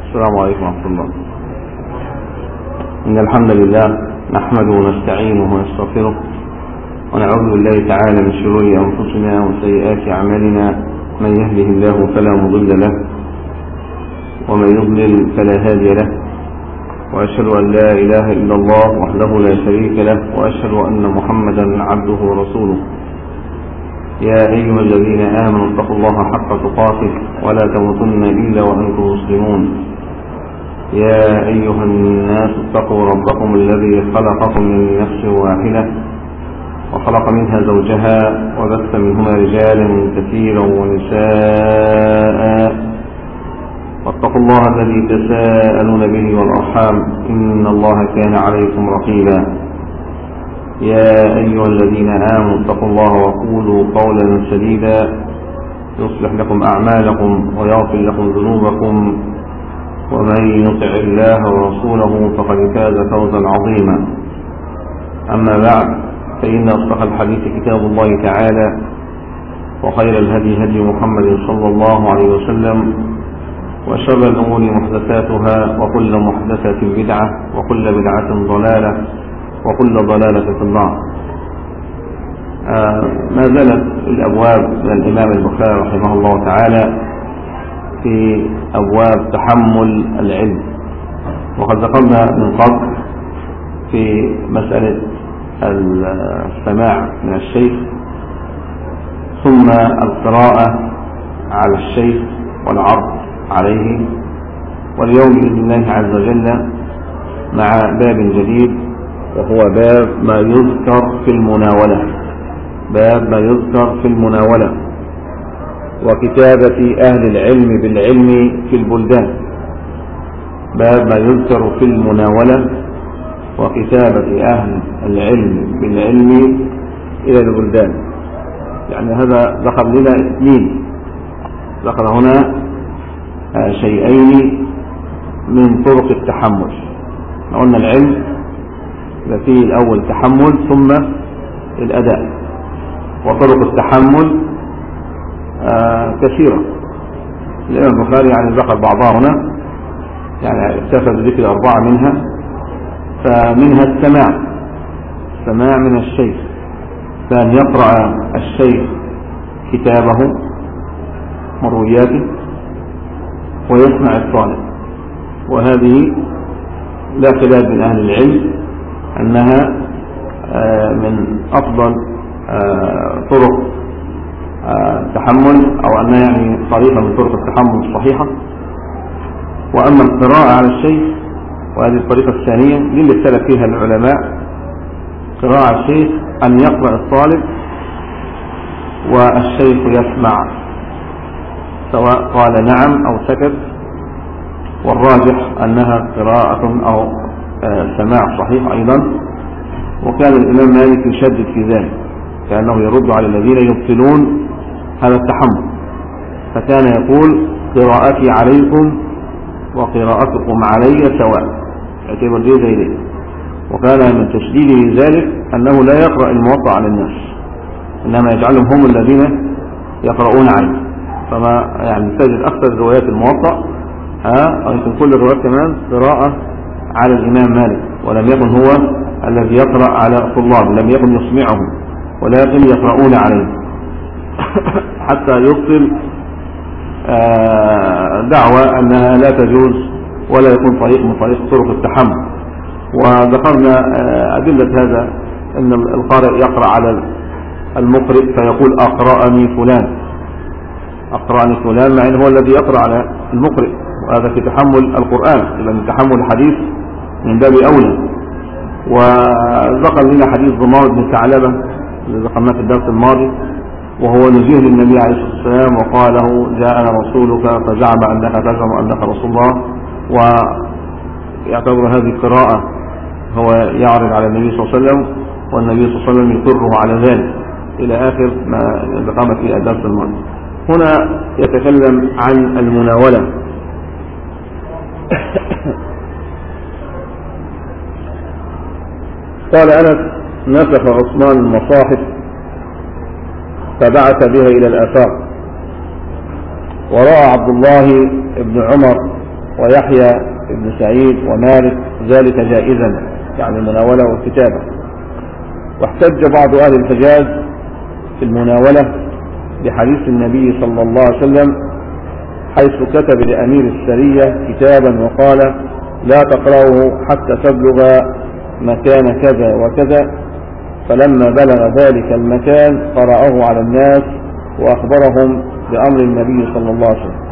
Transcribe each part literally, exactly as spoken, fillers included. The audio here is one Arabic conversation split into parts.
السلام عليكم ورحمة الله. إن الحمد لله نحمده ونستعينه ونستغفره ونعوذ بالله تعالى من شرور أنفسنا وسيئات أعمالنا، من يهده الله فلا مضل له ومن يضلل فلا هادي له، وأشهد أن لا إله إلا الله وحده لا شريك له، وأشهد أن محمدا عبده ورسوله. يا أيها الذين آمنوا اتقوا الله حق تقاته ولا تموتن إلا وأنتم مسلمون. يا أيها الناس اتقوا ربكم الذي خلقكم من نفس واحدة وخلق منها زوجها وبث منهما رجالا كثيرا ونساء، واتقوا الله الذي تساءلون به والأرحام إن الله كان عليكم رقيبا. يا أيها الذين آمنوا اتقوا الله وقولوا قولا سديدا يصلح لكم أعمالكم ويغفر لكم ذنوبكم، ومن يطع الله ورسوله فقد فاز فوزا عظيما. أما بعد، فإن أصدق الحديث كتاب الله تعالى، وخير الهدي هدي محمد صلى الله عليه وسلم، وشر الأمور محدثاتها، وكل محدثة بدعة، وكل بدعة ضلالة، وكل ضلالة في النار. آه ما زالت الأبواب من الإمام البخاري رحمه الله تعالى في أبواب تحمل العلم، وقد ذكرنا من قبل في مسألة السماع من الشيخ، ثم القراءة على الشيخ والعرض عليه. واليوم بإذن الله عز وجل مع باب جديد، وهو باب ما يذكر في المناولة، باب ما يذكر في المناولة وكتابة أهل العلم بالعلم في البلدان. باب ما يذكر في المناولة وكتابة أهل العلم بالعلم إلى البلدان. يعني هذا ذكر لنا اثنين، ذكر هنا شيئين من طرق التحمل. قلنا العلم فيه الأول تحمل ثم الأداء، وطرق التحمل آه كثيرة. الإمام البخاري يعني ذكر بعضها هنا، يعني اكتفى بذكر أربعة منها. فمنها السماع، السماع من الشيخ، فأن يقرأ الشيخ كتابه مروياته ويسمع الطالب. وهذه لا خلاف من أهل العلم أنها آه من أفضل آه طرق تحمل، أو أنها يعني طريقة من طرق التحمل الصحيحة. وأما القراءة على الشيخ، وهذه الطريقة الثانية دي اللي اختلف فيها العلماء، قراءة على الشيخ أن يقرأ الطالب والشيخ يسمع، سواء قال نعم أو سكت. والراجح أنها قراءة أو سماع صحيح أيضا. وكان الإمام مالك يشدد في ذلك، كأنه يرد على الذين يبطلون هذا التحمل، فكان يقول قراءتي عليكم وقراءتكم علي سواء، يعتبر دي زي دي. وكان من تشديده ذلك أنه لا يقرأ الموطأ على الناس، إنما يجعلهم هم الذين يقرؤون عليه. فما يعني تجد أكثر روايات الموطأ ها أو يمكن كل الروايات كمان قراءة على الإمام مالك، ولم يكن هو الذي يقرأ على الطلاب، لم يكن يسمعهم ولكن يقرؤون عليه، حتى يبطل دعوة أنها لا تجوز ولا يكون طريق من طريق طرق التحمل. وذكرنا أدلة هذا، أن القارئ يقرأ على المقرئ فيقول أقرأني فلان، أقرأني فلان، مع أنه هو الذي يقرأ على المقرئ، وهذا في تحمل القرآن، لأن تحمل الحديث من باب أولى. وذكر لنا حديث ضمار بن ثعلبة اللي ذكرناه في الدرس الماضي، وهو نزيه للنبي عليه الصلاة والسلام وقال له جاءنا رسولك فزعم أنك تزعم أنك رسول الله. ويعتبر هذه القراءة هو يعرض على النبي صلى الله عليه وسلم، والنبي صلى الله عليه وسلم يقره على ذلك إلى آخر ما قام في الدرس الماضي. هنا يتكلم عن المناولة. قال أنس نسخ عثمان المصاحف فبعث بها إلى الآفاق، ورأى عبد الله بن عمر ويحيى بن سعيد ومالك ذلك جائزا، يعني المناولة والكتابة. واحتج بعض أهل الحجاز في المناولة بحديث النبي صلى الله عليه وسلم حيث كتب لأمير السرية كتابا وقال: لا تقرأه حتى تبلغ مكان كذا وكذا، فلما بلغ ذلك المكان قرأه على الناس وأخبرهم بأمر النبي صلى الله عليه وسلم.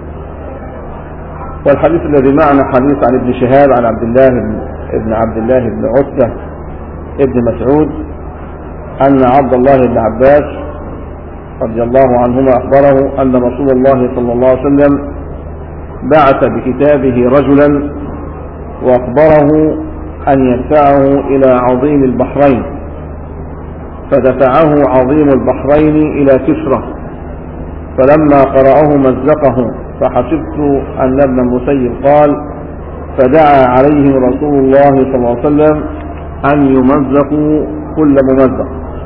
والحديث الذي معنا حديث عن ابن شهاب عن عبد الله بن عبد الله بن عتبة ابن مسعود أن عبد الله بن عباس رضي الله عنهما أخبره أن رسول الله صلى الله عليه وسلم بعث بكتابه رجلا وأخبره أن يدفعه إلى عظيم البحرين، فدفعه عظيم البحرين إلى كسرى، فلما قرأه مزقه، فحسبت أن ابن المسيب قال: فدعا عليهم رسول الله صلى الله عليه وسلم أن يمزقوا كل ممزق.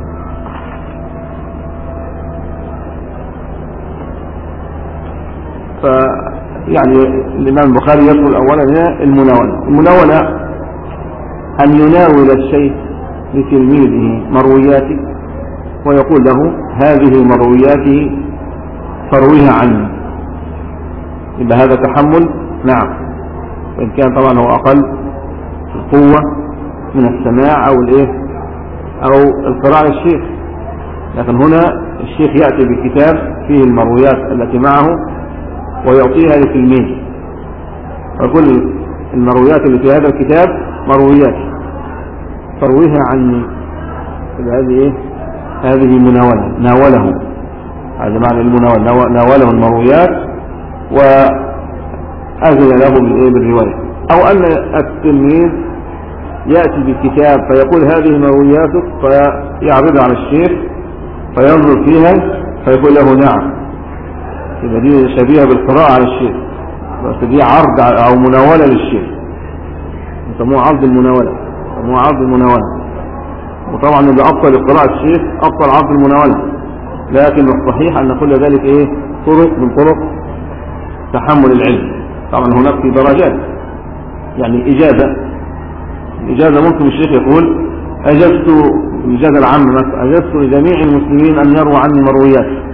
فيعني الإمام البخاري يقول أولا المناولة المناولة أن يناول الشيخ لتلميذه مروياته ويقول له: هذه مروياته فرويها عني. يبقى هذا تحمل، نعم، وإن كان طبعا هو أقل في القوة من السماع أو الإيه أو القراءة للشيخ، لكن هنا الشيخ يأتي بكتاب فيه المرويات التي معه ويعطيها لتلميذه، ويقول: المرويات اللي في هذا الكتاب مرويات فرويها عني. هذه إيه؟ هذه مناولة، ناوله، هذا معنى المناولة، ناوله المرويات وأذن له بالرواية. أو أن التلميذ يأتي بالكتاب فيقول: هذه مروياتك، فيعرض على الشيخ فينظر فيها فيقول له: نعم. يبقى دي شبيهة بالقراءة على الشيخ، بس دي عرض أو مناولة للشيخ، يسموه عرض المناولة، يسموه عرض المناولة. وطبعا اللي أبطل قراءة الشيخ أبطل عرض المناولة، لكن الصحيح أن كل ذلك إيه؟ طرق من طرق تحمل العلم. طبعا هناك في درجات، يعني إجازة الإجازة ممكن الشيخ يقول: أجزت، الإجازة العامة مثلا، أجزت لجميع المسلمين أن يروا عني مرويات.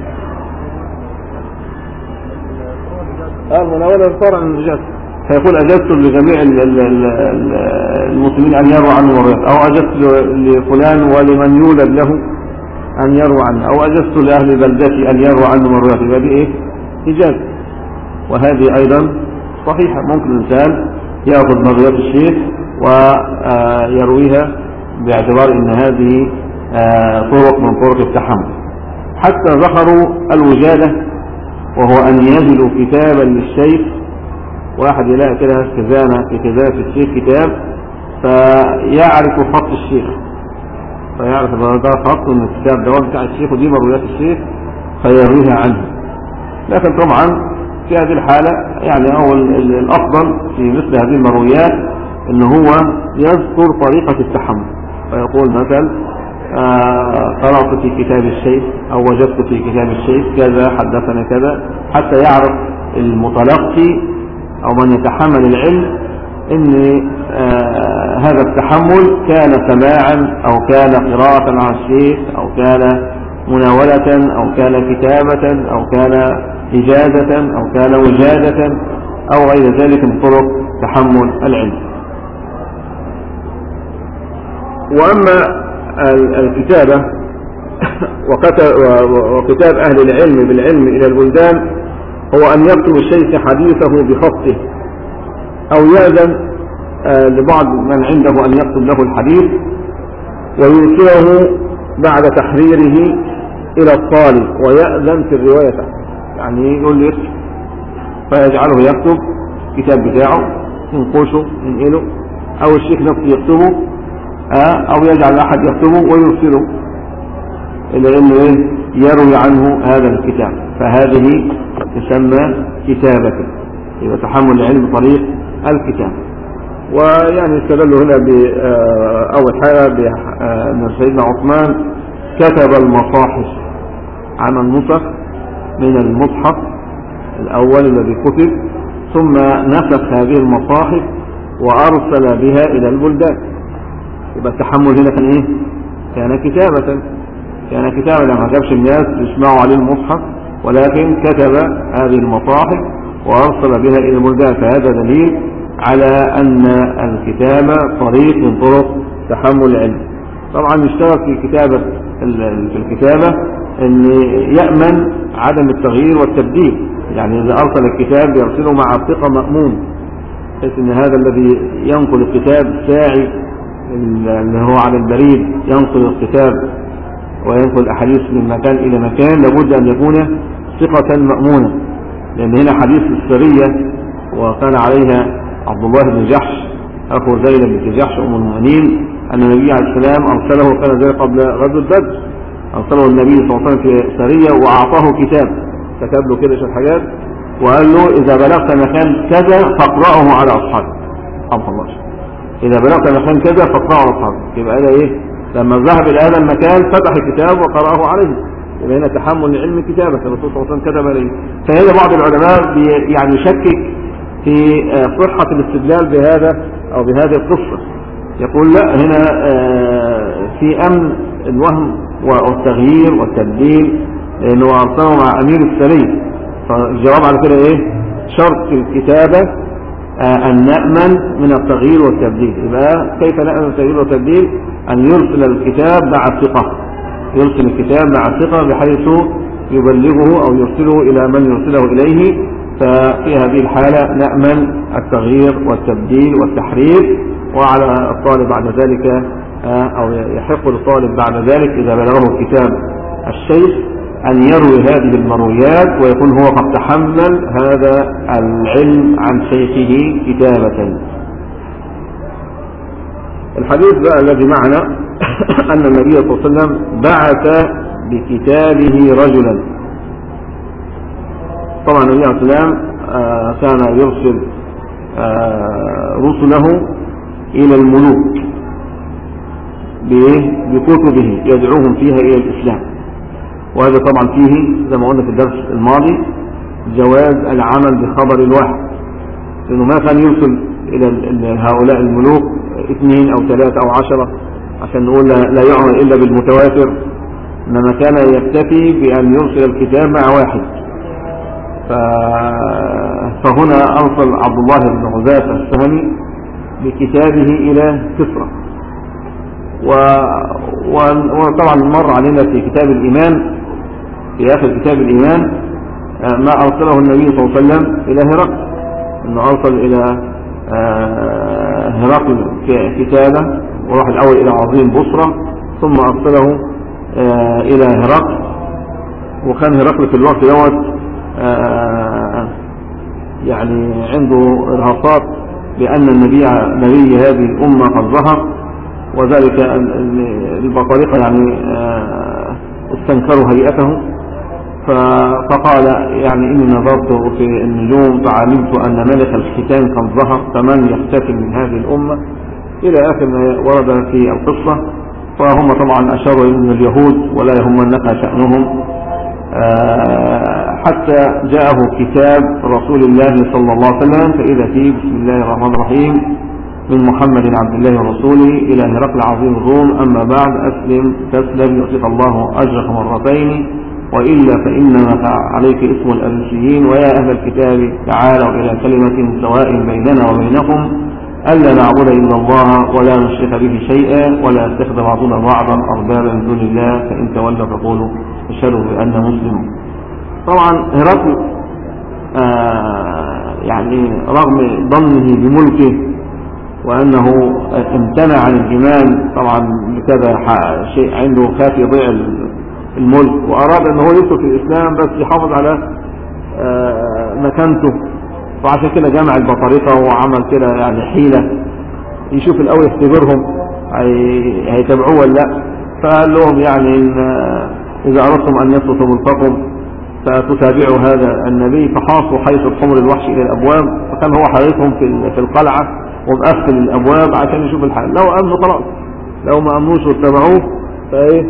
المناولة صار عن الإجازة، فيقول: أجزت لجميع المسلمين أن يروا عني مرويات، أو أجزت لفلان ولمن يولد له أن يروا عنه، أو أجزت لأهل بلدتي أن يروا عنه مرويات. يبقى دي إيه؟ إجازة. وهذه أيضا صحيحة، ممكن الإنسان يأخذ مرويات الشيخ ويرويها باعتبار أن هذه طرق من طرق التحمل. حتى ذكروا الوجادة، وهو أن يجدوا كتابا للشيخ، واحد يلاقي كده خزانة في خزانة الشيخ كتاب فيعرف خط الشيخ، فيعرف هذا خط من الكتاب ده بتاع الشيخ ودي مرويات الشيخ فيرويها عنه. لكن طبعا في هذه الحالة يعني هو الأفضل في مثل هذه المرويات إن هو يذكر طريقة التحمل، فيقول مثلا: آه قرأت في كتاب الشيخ أو وجدت في كتاب الشيخ كذا، حدثنا كذا، حتى يعرف المتلقي أو من يتحمل العلم إن آه هذا التحمل كان سماعا أو كان قراءة عن الشيخ أو كان مناولة أو كان كتابة أو كان إجازة أو كان وجادة أو غير ذلك من طرق تحمل العلم. وأما الكتابة وكتاب أهل العلم بالعلم إلى البلدان هو أن يكتب الشيخ حديثه بخطه، أو يأذن لبعض من عنده أن يكتب له الحديث ويرسله بعد تحريره إلى الطالب ويأذن في الرواية، يعني يقول له يكتب فيجعله يكتب كتاب بتاعه ينقشه ينقله، أو الشيخ نفسه يكتبه أو يجعل أحد يكتبه ويرسله إلى أنه يروي عنه هذا الكتاب، فهذه تسمى كتابة، يبقى تحمل العلم طريق الكتاب. ويعني استدلوا هنا بأول حاجة بأن سيدنا عثمان كتب المصاحف عن النسخ من المصحف الأول الذي كتب، ثم نسخ هذه المصاحف وأرسل بها إلى البلدان. يبقى التحمل هنا كان إيه؟ كان كتابة، كان كتابة لما جابش الناس يسمعوا عليه المصحف، ولكن كتب هذه المصاحف وأرسل بها إلى البلدان. فهذا دليل على أن الكتابة طريق من طرق تحمل العلم. طبعا يشترط في كتابة في الكتابة أن يأمن عدم التغيير والتبديل، يعني إذا أرسل الكتاب يرسله مع الثقة مأمون، بحيث أن هذا الذي ينقل الكتاب ساعي اللي هو على البريد ينقل الكتاب وينقل أحاديث من مكان إلى مكان لابد أن يكون ثقة مأمونة، لأن هنا حديث السرية وكان عليها عبد الله بن جحش أخو زينب بن جحش أم المؤمنين، أن النبي عليه السلام أرسله، كان ذلك قبل غزوة بدر، أرسله النبي صلى الله عليه وسلم في سرية وأعطاه كتاب كتب له كده شوية حاجات وقال له إذا بلغت مكان كذا فاقرأه على أصحابك. سبحان الله، إذا بلغت مكان كذا فاقرأه على أصحابك. يبقى هذا إيه؟ لما ذهب إلى هذا المكان فتح الكتاب وقرأه عليه، يبقى هنا تحمل العلم كتابة الرسول صلى الله عليه وسلم كتب عليه. فهذا بعض العلماء يعني يشكك في صحة الاستدلال بهذا أو بهذه القصة، يقول لا، هنا في أمن الوهم والتغيير والتبديل، لأنه أرسله مع أمير السرية. فالجواب على كده إيه؟ شرط الكتابة أن نأمن من التغيير والتبديل. يبقى كيف نأمن من التغيير والتبديل؟ أن يرسل الكتاب مع ثقة، يرسل الكتاب مع ثقة بحيث يبلغه أو يرسله إلى من يرسله إليه. ففي هذه الحالة نأمن التغيير والتبديل والتحريف. وعلى الطالب بعد ذلك أو يحق للطالب بعد ذلك إذا بلغه كتاب الشيخ أن يروي هذه المرويات ويكون هو قد تحمل هذا العلم عن شيخه كتابة. الحديث بقى الذي معنا أن النبي صلى الله عليه وسلم بعث بكتابه رجلا. طبعا النبي عليه السلام كان يرسل رسله إلى الملوك بكتبه يدعوهم فيها إلى الإسلام. وهذا طبعا فيه زي ما قلنا في الدرس الماضي جواز العمل بخبر الواحد، لأنه ما كان يرسل إلى هؤلاء الملوك اثنين أو ثلاثة أو عشرة عشان نقول لا يعمل إلا بالمتواتر، إنما كان يكتفي بأن يرسل الكتاب مع واحد. فهنا أرسل عبد الله بن عزافة السهمي بكتابه إلى كسرى. وطبعا مر علينا في كتاب الإيمان، في آخر كتاب الإيمان، ما أرسله النبي صلى الله عليه وسلم إلى هرقل، أنه أرسل إلى هرقل كتابة، وراح الأول إلى عظيم بصرة ثم أرسله إلى هرقل. وكان هرقل في الوقت دوت يعني عنده إرهاصات بأن النبي نبي هذه الأمة قد ظهر، وذلك البطارقة يعني استنكروا هيئته، فقال يعني إني نظرت في النجوم فعلمت أن ملك الختان قد ظهر فمن يختتم من هذه الأمة إلى آخر ما ورد في القصة. فهم طبعا أشاروا إلى اليهود ولا يهمنك شأنهم، حتى جاءه كتاب رسول الله صلى الله عليه وسلم فإذا فيه بسم الله الرحمن الرحيم من محمد عبد الله ورسوله إلى هرقل عظيم الروم، أما بعد أسلم تسلم يعطيك الله أجرك مرتين، وإلا فإنما عليك اسم الأنسيين، ويا أهل الكتاب تعالوا إلى كلمة سواء بيننا وبينكم ألا نعبد إلا الله ولا نشرك به شيئا ولا يتخذ بعضنا بعضا أربابا من دون الله، فإن تولوا فقولوا اشهدوا بأن مسلمون. طبعا هرقل آه يعني رغم ضمنه بملكه وأنه امتنع عن الإيمان طبعا بكذا شيء عنده خاف يضيع الملك، وأراد أنه يدخل في الإسلام بس يحافظ على آه مكانته، وعشان كده جمع البطارقة وعمل كده يعني حيلة يشوف الأول يختبرهم هيتبعوه ولا لا. فقال لهم يعني إن إذا أردتم أن يسلطوا ملككم فتتابعوا هذا النبي، فحاصوا حيث الحمر الوحش إلى الأبواب، فكان هو حريصهم في القلعة ومقفل الأبواب عشان يشوف الحال، لو أمنوا خلاص، لو ما أمنوش واتبعوه فإيه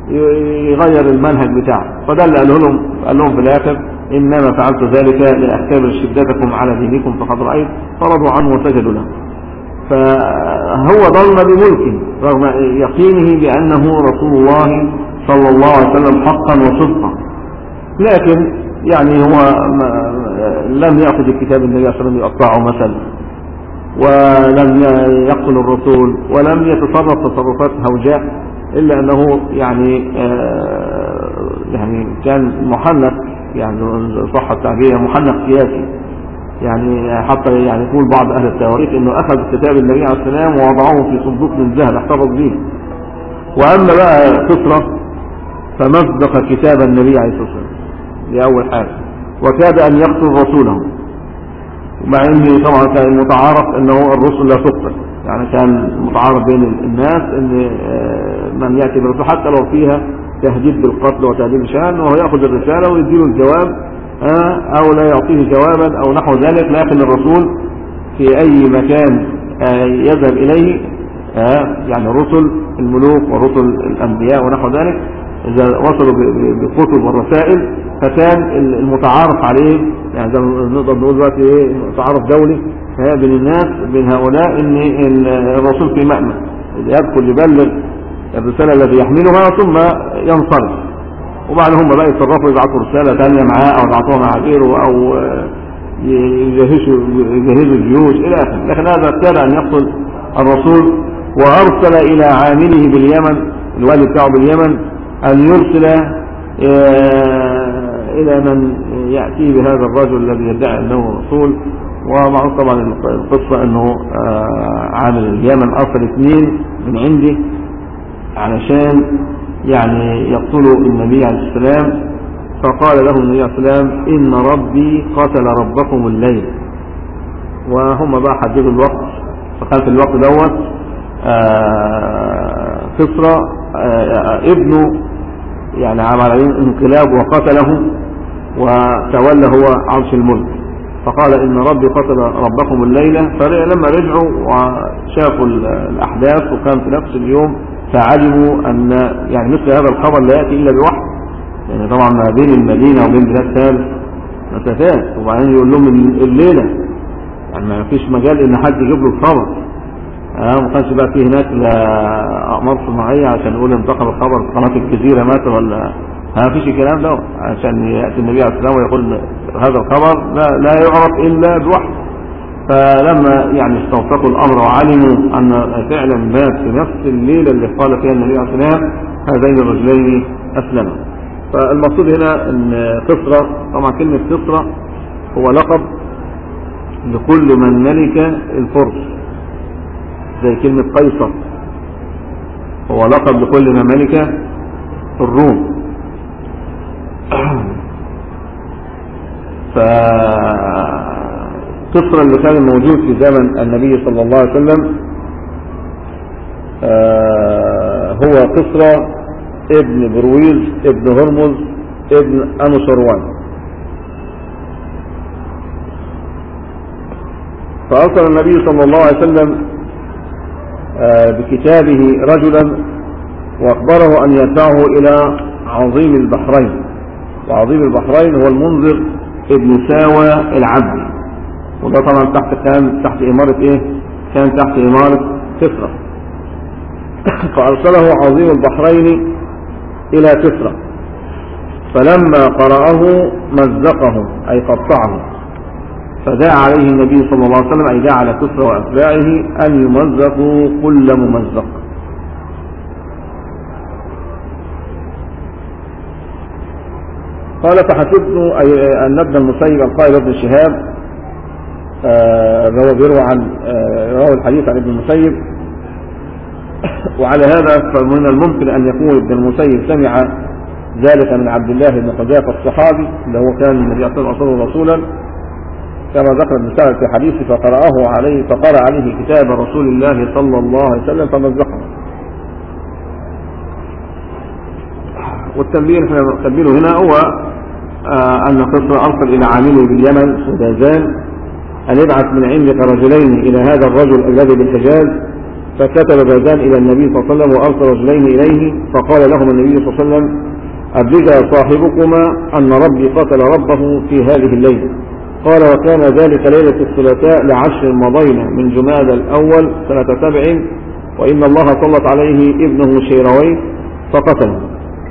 يغير المنهج بتاعه. فده اللي قاله لهم قال لهم في الآخر إنما فعلت ذلك لأختبر شدتكم على دينكم فقد رأيت، فرضوا عنه وسجدوا له. فهو ظن بملكه رغم يقينه بأنه رسول الله صلى الله عليه وسلم حقا وصدقا، لكن يعني هو لم يأخذ الكتاب النبي صلى الله عليه وسلم يقطعه مثلا، ولم يقتل الرسول، ولم يتصرف تصرفات هوجاء، إلا أنه يعني يعني كان محنك، يعني صح التعبير محنك سياسي، يعني حتى يعني يقول بعض أهل التواريخ أنه أخذ كتاب النبي عليه السلام ووضعه في صندوق من ذهب احتفظ به. وأما بقى كسرى فمزق كتاب النبي عليه الصلاة والسلام لأول حاجة، وكاد أن يقتل رسوله، مع أنه طبعا كان متعارف أنه الرسل لا تقتل، يعني كان متعارف بين الناس أن من يأتي بالرسول حتى لو فيها تهديد بالقتل وتهديد بشأن وهو يأخذ الرسالة ويديله الجواب أو لا يعطيه جوابا أو نحو ذلك. لكن الرسول في أي مكان يذهب إليه، يعني الرسل الملوك ورسل الأنبياء ونحو ذلك، إذا وصلوا بكتب والرسائل فكان المتعارف عليه، يعني زي ما نقدر نقول دلوقتي ايه تعارف دولي بين الناس بين هؤلاء ان الرسول في مأمن يدخل يبلغ الرسالة التي يحملها ثم ينصرف، وبعد هم بقى يتصرفوا يبعثوا رسالة ثانية معاه او يبعثوها مع غيره او يجهزوا يجهزوا الجيوش الى اخره. لكن هذا كاد ان يقتل الرسول، وارسل الى عامله باليمن الوالي بتاعه باليمن ان يرسل الى من يأتي بهذا الرجل الذي يدعي انه رسول. ومعروف طبعا القصة انه عامل اليمن ارسل اثنين من عنده علشان يعني يقتلوا النبي عليه السلام، فقال لهم النبي عليه السلام ان ربي قتل ربكم الليل. وهم بقى حددوا الوقت، فكان في الوقت دوت كسرى ابنه يعني عمل عليه انقلاب وقتله وتولى هو عرش الملك، فقال ان ربي قتل ربكم الليلة. فلما رجعوا وشافوا الاحداث وكان في نفس اليوم فعلموا ان يعني مثل هذا الخبر لا يأتي الا بوحي، يعني طبعا ما بين المدينة وبين بلاد ثالث مسافات، وبعدين يقول لهم الليلة، يعني ما فيش مجال ان حد يجيب له الخبر. اه ما كانش بقى فيه هناك لا اقمار صناعيه عشان نقول انتقل الخبر في قناه الجزيره مثلا، ولا ما فيش الكلام ده عشان ياتي النبي عليه السلام ويقول هذا الخبر لا, لا يعرف الا بوحي. فلما يعني استوثقوا الامر وعلموا ان فعلا مات في نفس الليله اللي قال فيها النبي عليه السلام هذين الرجلين اسلما. فالمقصود هنا ان كسرى، طبعا كلمه كسرى هو لقب لكل من ملك الفرس، زي كلمة قيصر هو لقب لكل ما ملك الروم. فكسرى اللي كان موجود في زمن النبي صلى الله عليه وسلم هو كسرى ابن برويز ابن هرمز ابن أنوشروان. فأرسل النبي صلى الله عليه وسلم بكتابه رجلا واخبره ان يدفعه الى عظيم البحرين، وعظيم البحرين هو المنذر ابن ساوى العبدي، وده طبعا تحت كان تحت امارة ايه كان تحت امارة كسرى. فارسله عظيم البحرين الى كسرى، فلما قرأه مزقه اي قطعه، فدعا عليه النبي صلى الله عليه وسلم أي دعا على كسرى وأتباعه أن يمزقوا كل ممزق. قال فحسبت أن ابن المسيب القائل ابن شهاب هو بيروى عن رواه الحديث عن ابن المسيب، وعلى هذا فمن الممكن أن يكون ابن المسيب سمع ذلك من عبد الله بن حذافة الصحابي اللي هو كان النبي صلى الله عليه وسلم رسولا كما ذكر ابن سعد في حديثه، فقرأه عليه فقرأ عليه كتاب رسول الله صلى الله عليه وسلم فمزقه. والتنبيه احنا نقبله هنا هو آه أن كسرى أرسل إلى عامله باليمن سودازان أن يبعث من عندك رجلين إلى هذا الرجل الذي بالحجاز فكتب بازان إلى النبي صلى الله عليه وسلم وأرسل رجلين إليه، فقال لهم النبي صلى الله عليه وسلم: أبلغ صاحبكما أن ربي قتل ربه في هذه الليلة. قال: وكان ذلك ليلة الثلاثاء لعشر مضينا من جماد الأول سنة سبع، وإن الله سلط عليه ابنه شيرويه فقتله.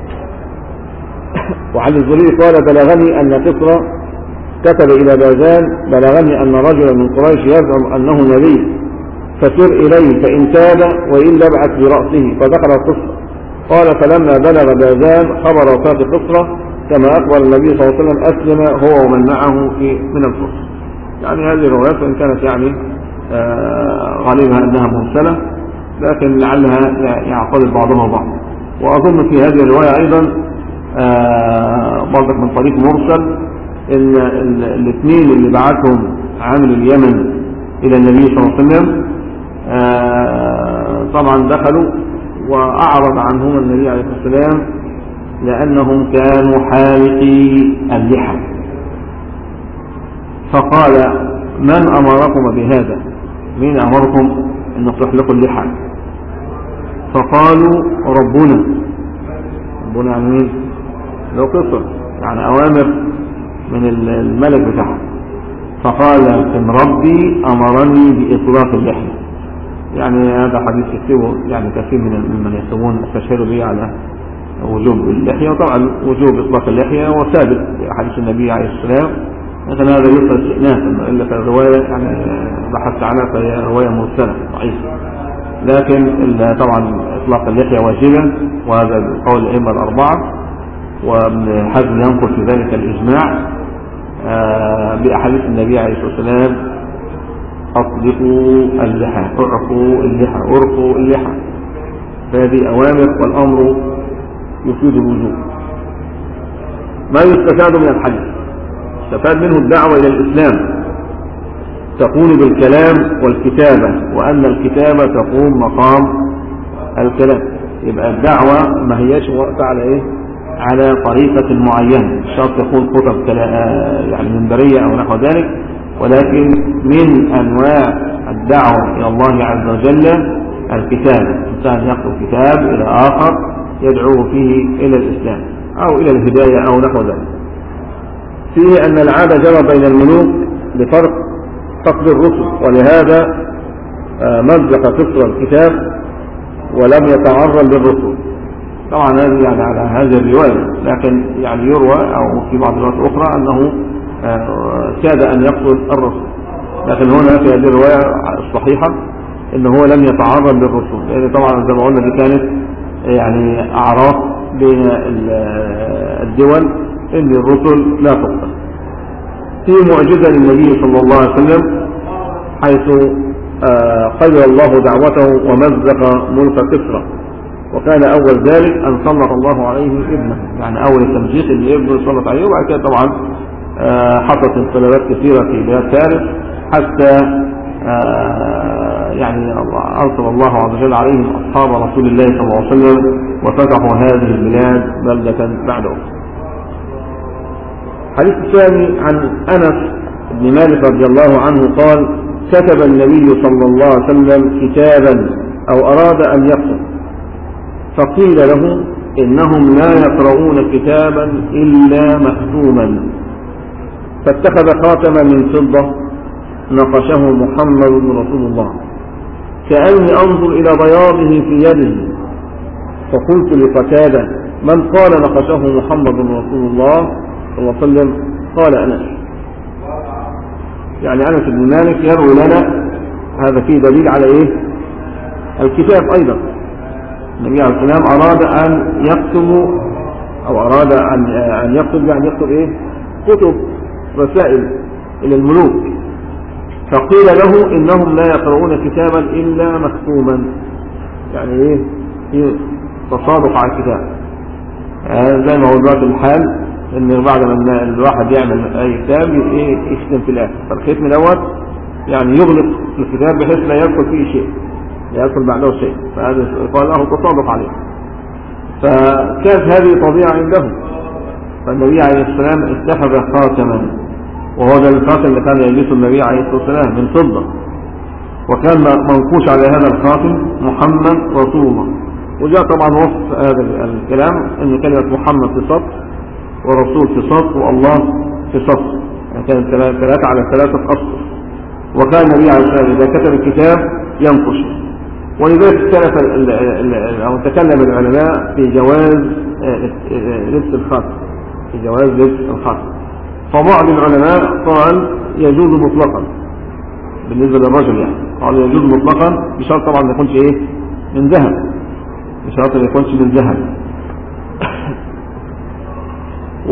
وعن الزهري قال: بلغني أن كسرى كتب إلى بازان: بلغني أن رجلا من قريش يزعم أنه نبي، فسر إليه فإن تاب وإلا ابعث برأسه. فذكر القصة. قال: فلما بلغ بازان خبر وفاة قسرى كما أخبر النبي صلى الله عليه وسلم أسلم هو ومن معه في من الفرس. يعني هذه الروايات وإن كانت يعني آه غالبها أنها مرسلة، لكن لعلها يعترض بعضها بعض. وأظن في هذه الرواية أيضا آه برضك من طريق مرسل إن الاثنين اللي بعثهم عامل اليمن إلى النبي صلى الله عليه وسلم آه طبعا دخلوا وأعرض عنهم النبي عليه الصلاة والسلام لأنهم كانوا حالقي اللحى، فقال: من أمركم بهذا؟ مين أمركم أن تحلقوا اللحى؟ فقالوا: ربنا. ربنا يعني مين؟ لو قصر يعني أوامر من الملك بتاعه. فقال: إن ربي أمرني بإطلاق اللحية. يعني هذا حديث يكتبه يعني كثير من من يكتبون استشهدوا به على وجوب اللحية، وطبعا وجوب إطلاق اللحية وثابت في حديث النبي عليه السلام، لكن هذا يصل استئناسا، إلا في الرواية يعني بحثت عنها فهي رواية مرسلة ضعيفة. لكن طبعا إطلاق اللحية واجبا، وهذا قول الأئمة الأربعة، وابن حزم ينقل في ذلك الإجماع بأحاديث النبي عليه الصلاة والسلام: أطلقوا اللحى، اعفوا اللحى، ارقوا اللحى. فهذه أوامر والأمر يفيد الوجوب. ما يستفاد من الحديث؟ يستفاد منه الدعوة إلى الإسلام تكون بالكلام والكتابة، وأن الكتابة تقوم مقام الكلام. يبقى الدعوة ما هيش وقت على إيه؟ على طريقة معينة، شرط يكون خطب يعني منبرية أو نحو ذلك، ولكن من أنواع الدعوة إلى الله عز وجل الكتاب. الإنسان يكتب كتاب إلى آخر يدعوه فيه إلى الإسلام أو إلى الهداية أو نحو ذلك. فيه أن العادة جرى بين الملوك بفرق فقد الرسل، ولهذا مزق قصر الكتاب ولم يتعرض للرسل. طبعا هذه يعني على هذه الرواية، لكن يعني يروى أو في بعض الروايات الأخرى أنه كاد أن يقتل الرسل، لكن هنا في هذه الرواية الصحيحة أنه هو لم يتعرض للرسل، لأن طبعا زي ما قلنا دي كانت يعني أعراف بين الدول أن الرسل لا تقتل. في معجزة للنبي صلى الله عليه وسلم حيث قبل الله دعوته ومزق ملك كسرى، وكان أول ذلك أن سلط الله عليه ابنه، يعني أول التمزيق اللي ابنه سلط عليه. وبعد كده طبعا حصلت انقلابات كثيرة في بلاد فارس حتى يعني أرسل الله عز وجل عليهم أصحاب رسول الله صلى الله عليه وسلم وفتحوا هذه البلاد بلدة بعد أخرى. الحديث الثاني عن أنس بن مالك رضي الله عنه قال: كتب النبي صلى الله عليه وسلم كتابا أو أراد أن يكتب، فقيل له: إنهم لا يقرؤون كتابا إلا مختوما، فاتخذ خاتما من فضة نقشه محمد رسول الله، كأني أنظر إلى بياضه في يده. فقلت لقتادة: من قال نقشه محمد رسول الله صلى الله عليه وسلم؟ قال: أنس. يعني أنس بن مالك يروي لنا هذا فيه دليل على إيه؟ الكتاب أيضا. النبي عليه السلام أراد أن يكتب أو أراد أن يكتب يعني يكتب إيه؟ كتب رسائل إلى الملوك، فقيل له: إنهم لا يقرؤون كتابا إلا مختوما. يعني إيه؟ إيه؟ تصادق على الكتاب. يعني زي ما هو دلوقتي الحال إن بعد ما الواحد يعمل أي كتاب يختم في الآخر، فالختم الأول يعني يغلق الكتاب بحيث لا يدخل فيه شيء، لا يدخل بعده شيء، فهذا قال له تصادق عليه. فكانت هذه طبيعة عندهم، فالنبي عليه السلام اتخذ خاتما، وهو ده الخاتم اللي كان يلبسه النبي عليه الصلاة والسلام من فضة، وكان منقوش على هذا الخاتم محمد رسول الله. وجاء طبعا وصف هذا الكلام ان كلمة محمد في سطر ورسول في سطر والله في سطر، يعني كانت ثلاثة على ثلاثة أسطر. وكان النبي عليه الصلاة والسلام إذا كتب الكتاب ينقش. ولذلك اختلف أو تكلم العلماء في جواز لبس الخاتم، في جواز لبس الخاتم. فبعض العلماء قال يجوز مطلقا بالنسبة للرجل، يعني قال يجوز مطلقا بشرط طبعا ما يكونش ايه من ذهب، بشرط ما يكونش من ذهب. و...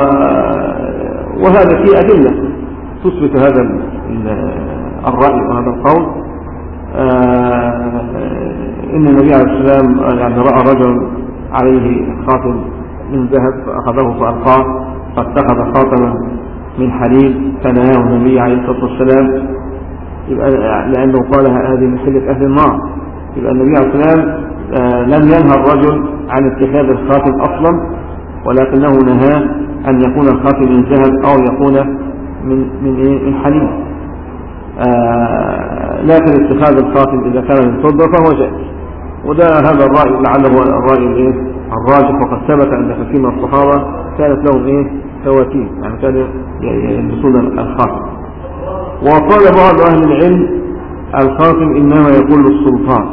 وهذا فيه أدلة تثبت هذا الرأي وهذا القول. آه إن النبي عليه السلام يعني رأى رجل عليه خاتم من ذهب فأخذه فألقاه، فاتخذ خاتما من حديد فنهاه النبي عليه الصلاة والسلام، يبقى لأنه قال هذه من حلة أهل النار. يبقى النبي عليه السلام آه لم ينهى الرجل عن اتخاذ الخاتم أصلا، ولكنه نهاه أن يكون الخاتم من ذهب أو يكون من من إيه من حديد. آه لكن اتخاذ الخاتم إذا كان من فضة فهو جائز. وده هذا الرأي لعله هو الرأي الايه الراجح. وقد ثبت أن كثير من الصحابة كانت لهم ايه خواتيم، يعني كانوا يلبسون الخاتم. وقال بعض أهل العلم الخاتم إنما يكون للسلطان،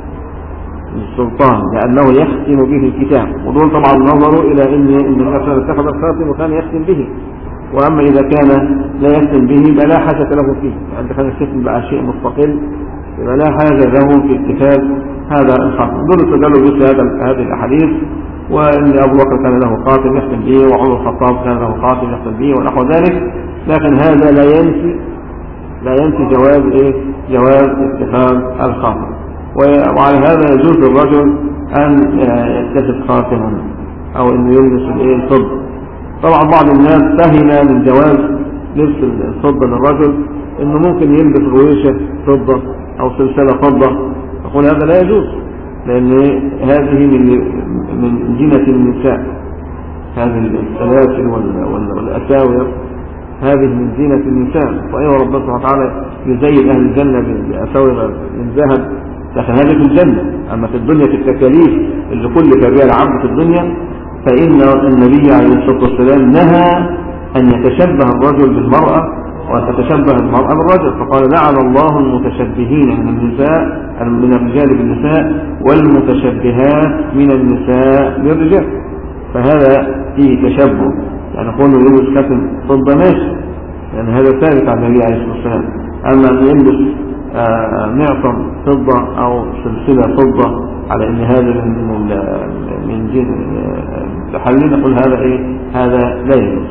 السلطان لأنه يختم به الكتاب. ودول طبعا نظروا إلى أن النبي صلى اتخذ الخاتم وكان يختم به، وأما إذا كان لا يختم به فلا حاجة له فيه، يعني كان الختم بقى شيء مستقل فلا حاجة له في اتخاذ هذا الخاتم. دول استدلوا مثل هذه الأحاديث، وأن أبو بكر كان له خاتم يختم به، وعمر الخطاب كان له خاتم يختم به ونحو ذلك. لكن هذا لا ينفي لا ينفي جواز إيه جواز اتخاذ الخاتم. وعلى هذا يجوز للرجل أن يتخذ خاتما أو أن يلبس الايه الفضة. طبعا بعض الناس فهم من جواز لبس الفضة للرجل انه ممكن يلبس رويشة فضة او سلسلة فضة، يقول هذا لا يجوز لان هذه من من زينة النساء، هذه السلاسل والاساور هذه من زينة النساء. فأيها ربنا سبحانه وتعالى يزين اهل الجنة باساور من ذهب، لكن هذه في الجنة. اما في الدنيا في التكاليف اللي كلف بها العبد في الدنيا، فإن النبي عليه الصلاة والسلام نهى أن يتشبه الرجل بالمرأة وأن تتشبه المرأة بالرجل، فقال لعن الله المتشبهين من النساء من الرجال بالنساء والمتشبهات من النساء بالرجال. فهذا فيه تشبه، يعني كونه يلبس خاتم فضة ماشي، يعني هذا ثابت عن النبي عليه الصلاة والسلام. أما أن يلبس معصم فضة أو سلسلة فضة على ان هذا من من جن تحلل، نقول هذا ايه هذا لا يجوز.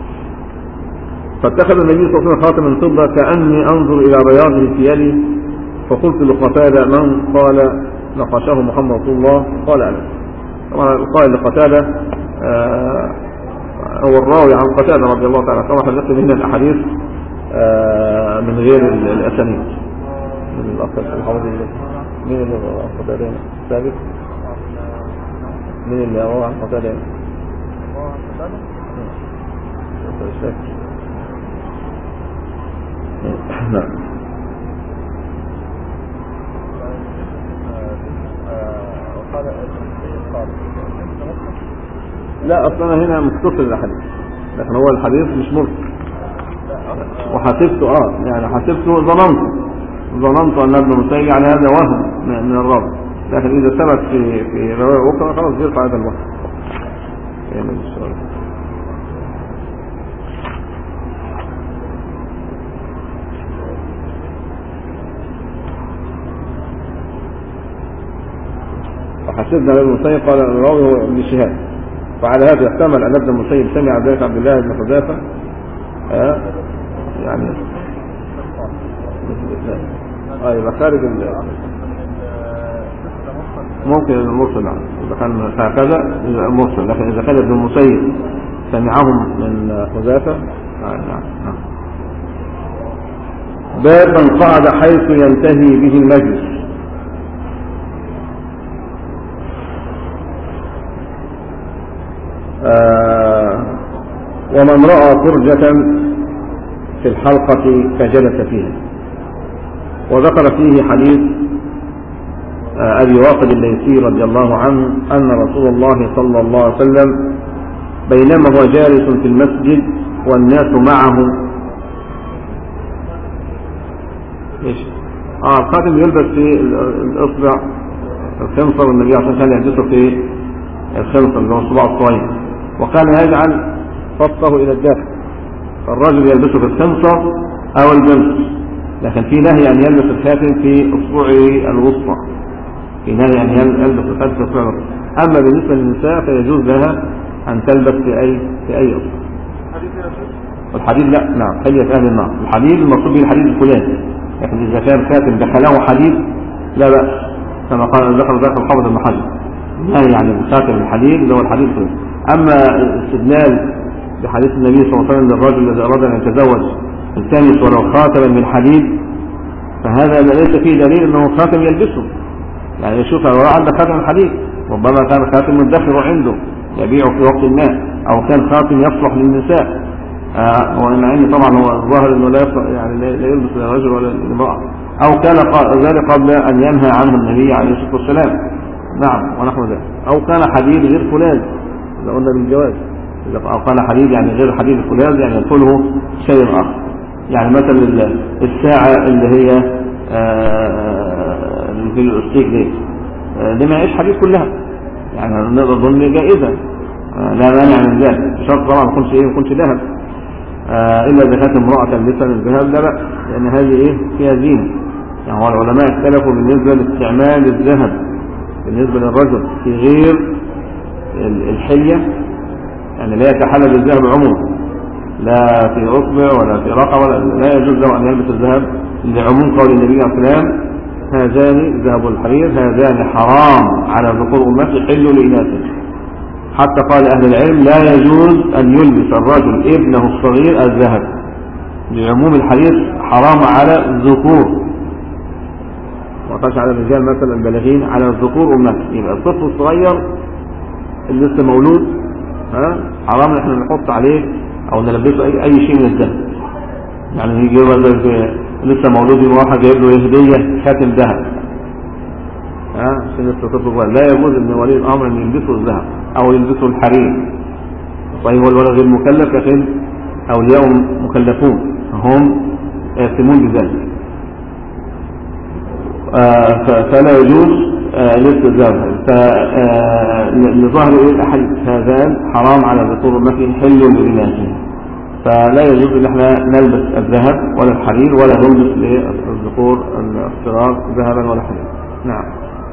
فاتخذ النبي صلى الله عليه وسلم خاتما من فضة كأني انظر الى بياضه في يدي، فقلت لقتادة من قال نقشه محمد رسول الله؟ قال انا. طبعا القائل لقتادة آه هو الراوي عن قتادة رضي الله تعالى. طبعا هنقل هنا الاحاديث آه من غير الاسانيد من الاصل الحوادث. مين اللي روى عن قتادة ثابت؟ مين اللي روى عن قتادة؟ نعم. لا اصلا هنا متصل الحديث، لكن هو الحديث مش مرسل. وحسبته اه يعني حسبته ظننت ظننت أن ابن مسيب على هذا وهم من الرب، لكن إذا ثبت في في رواية أخرى خلاص يرفع هذا الوهم. فحسبنا ابن مسيب قال الراوي هو ابن شهاب، فعلى هذا يحتمل أن ابن المسيب سمع ذلك عبد الله بن حذافة آه يعني اه يبقى خارج ممكن المرسل، اذا كان هكذا مرسل. لكن اذا كان ابن المسيب سمعهم من حذافة آه نعم نعم. باب من قعد حيث ينتهي به المجلس. آه ومن رأى فرجة في الحلقة فجلس فيها. وذكر فيه حديث أبي واقد الليثي رضي الله عنه أن رسول الله صلى الله عليه وسلم بينما هو جالس في المسجد والناس معه. إيش؟ آه الخاتم يلبس في الإصبع الخنصر، والنبي صلى الله عليه وسلم يلبسه في الخنصر اللي هو الصباع الصغير، وكان يجعل فصه إلى الداخل، فالرجل يلبسه في الخنصر أو الجنس، لكن في نهي أن يلبس الخاتم في أصبعه الوسطى، في نهي أن يلبس الخاتم في أصبعه الوسطى. أما بالنسبة للنساء فيجوز لها أن تلبس في أي في أي أصبع. الحديد لا، نعم، حلية أهل النار. الحديد المقصود به الحديد الفولاذي، لكن إذا كان خاتم دخله حديد لا بأس، كما قال ذكر ذاك الحافظ ابن حجر، نهي عن الخاتم الحديد اللي هو الحديد الفولاذي. أما الاستدلال بحديث النبي صلى الله عليه وسلم للرجل الذي أراد أن يتزوج التمس ولو خاتما من حديد، فهذا ليس فيه دليل أنه خاتم يلبسه. يعني يشوف لو عنده خاتم الحديد ربما كان خاتم مدخر عنده يبيعه في وقت ما، أو كان خاتم يصلح للنساء، آه وإن عندي طبعا هو الظاهر أنه لا يصلح، يعني لا يلبس للرجل ولا للمرأة، أو كان ذلك قبل أن ينهى عنه النبي عليه الصلاة والسلام، نعم، ونحو ذلك، أو كان حديد غير فولاذ إذا قلنا بالجواز، أو كان حديد يعني غير حديد الفولاذ يعني يدخله شيء آخر، يعني مثلا الساعة اللي هي في الأستيك دي دي ما يعيش حديد كلها، يعني نقدر نظن جائزة، لا مانع من ذلك، بشرط طبعا ما يكونش ايه ما يكونش ذهب، الا اذا كانت امرأة تلبسها من الذهب لا بأس، لان هذه ايه فيها زينة. يعني هو العلماء اختلفوا بالنسبة لاستعمال الذهب بالنسبة للرجل في غير الحلية، يعني لا يتحلى بالذهب عموما، لا في اصبع ولا في رقبة، ولا لا يجوز له ان يلبس الذهب لعموم قول النبي عليه الصلاة والسلام: هذان ذهب الحرير هذان حرام على ذكور امتي حل لإناثهم. حتى قال اهل العلم: لا يجوز ان يلبس الرجل ابنه الصغير الذهب، لعموم الحديث حرام على الذكور، وقاش على الرجال مثلا البالغين، على الذكور امتي. يبقى الطفل الصغير اللي لسه مولود ها حرام ان احنا نحط عليه او نلبسه اي اي شيء من الذهب. يعني يجي لسه مولود واحد جايب له هديه خاتم ذهب، ها عشان لسه طفل صغير، لا يجوز ان ولي الامر ان يلبسه الذهب او يلبسه الحرير. طيب هو الولد غير مكلف، لكن اولياء مكلفون هم يأثمون بذلك، آه فلا يجوز آه لبس الذهب. فلظاهر ايه الاحاديث: هذان حرام على ذكور امتي حل لإناثهم، فلا يجوز ان احنا نلبس الذهب ولا الحرير، ولا نلبس للذكور الصغار ذهبا ولا حرير. نعم.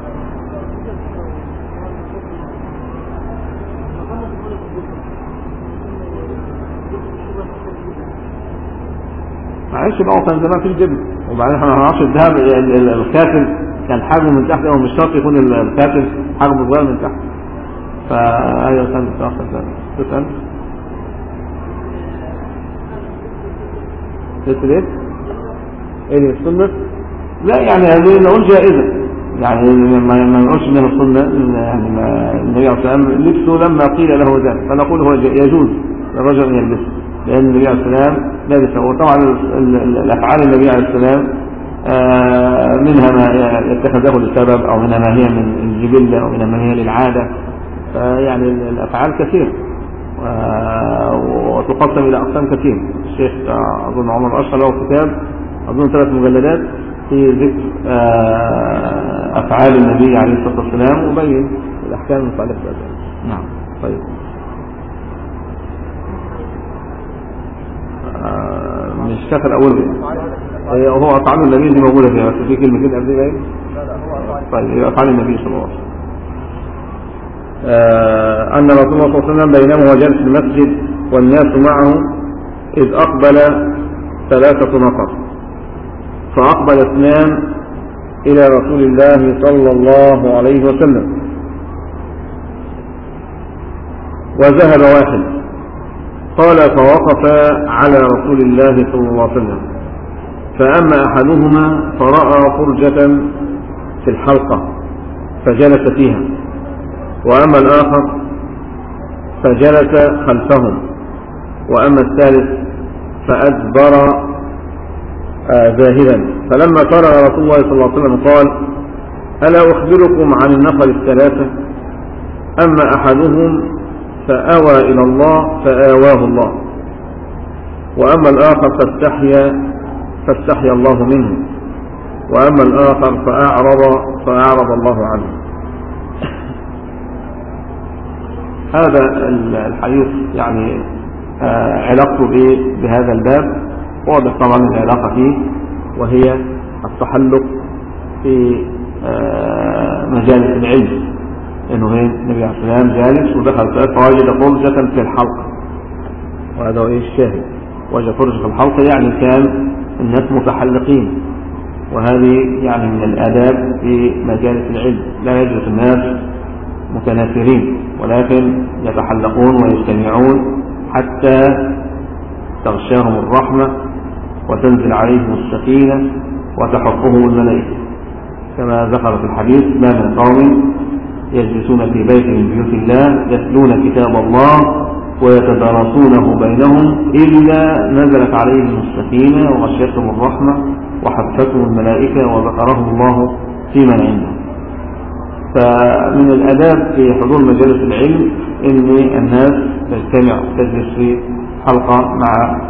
معلش بقى، هو كان زمان فيش جبن، وبعدين احنا ما نعرفش الذهب الكاتل كان حجمه من تحت، او مش شرط يكون الكاتل حجمه صغير من تحت. فايوه كان بتاخد تسال تسال ايه؟ ايه السنه؟ لا يعني هذه نقول جائزه، يعني ما نقولش انها السنه، يعني النبي عليه الصلاه والسلام لبسه لما قيل له ذلك، فنقول هو يجوز للرجل ان يلبسه، لأن النبي عليه السلام لابسه. وطبعا الأفعال النبي عليه السلام منها ما يتخذه لسبب، أو منها ما هي من الجبلة، أو منها ما هي للعادة، فيعني الأفعال كثير وتقسم إلى أقسام كثير. الشيخ أظن عمر أشهر له كتاب أظن ثلاث مجلدات في ذكر أفعال النبي عليه الصلاة والسلام وبين الأحكام المتعلقة بذلك. نعم. طيب مش كفر أول هو أفعال النبي دي موجودة فيها، بس في كلمتين قبل ايه؟ طيب أفعال النبي صلى الله عليه وسلم. آه أن رسول الله صلى الله عليه وسلم بينما هو جالس في المسجد والناس معه إذ أقبل ثلاثة نفر، فأقبل اثنان إلى رسول الله صلى الله عليه وسلم، وذهب واحد. قال: فوقف على رسول الله صلى الله عليه وسلم، فأما أحدهما فرأى فرجة في الحلقة فجلس فيها، وأما الآخر فجلس خلفهم، وأما الثالث فأدبر ذاهبا. فلما فرغ رسول الله صلى الله عليه وسلم قال: ألا أخبركم عن النفر الثلاثة؟ أما أحدهم فأوى إلى الله فآواه الله، وأما الآخر فاستحيا فاستحيا الله منه، وأما الآخر فأعرض فأعرض الله عنه. هذا الحديث يعني علاقته بهذا الباب واضح طبعا العلاقة فيه، وهي التحلق في مجالس العلم، انه النبي عليه الصلاة والسلام جالس ودخل فوجد فرجة في الحلقة، وهذا هو ايه الشاهد، وجد فرجة في الحلقة يعني كان الناس متحلقين، وهذه يعني من الآداب في مجالس العلم، لا يجلس الناس متنافرين ولكن يتحلقون ويجتمعون حتى تغشاهم الرحمة وتنزل عليهم السكينة وتحفهم الملائكة، كما ذكر في الحديث: ما من قوم يجلسون في بيت من بيوت الله يتلون كتاب الله ويتدارسونه بينهم إلا نزلت عليهم السكينة وغشيتهم الرحمة وحفتهم الملائكة وذكرهم الله في من عنده. فمن الآداب في حضور مجالس العلم أن الناس تجتمع تجلس في حلقة مع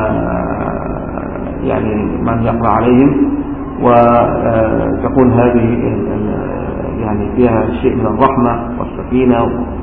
يعني من يقرأ عليهم، وتكون هذه يعني فيها شيء من الرحمة والسكينة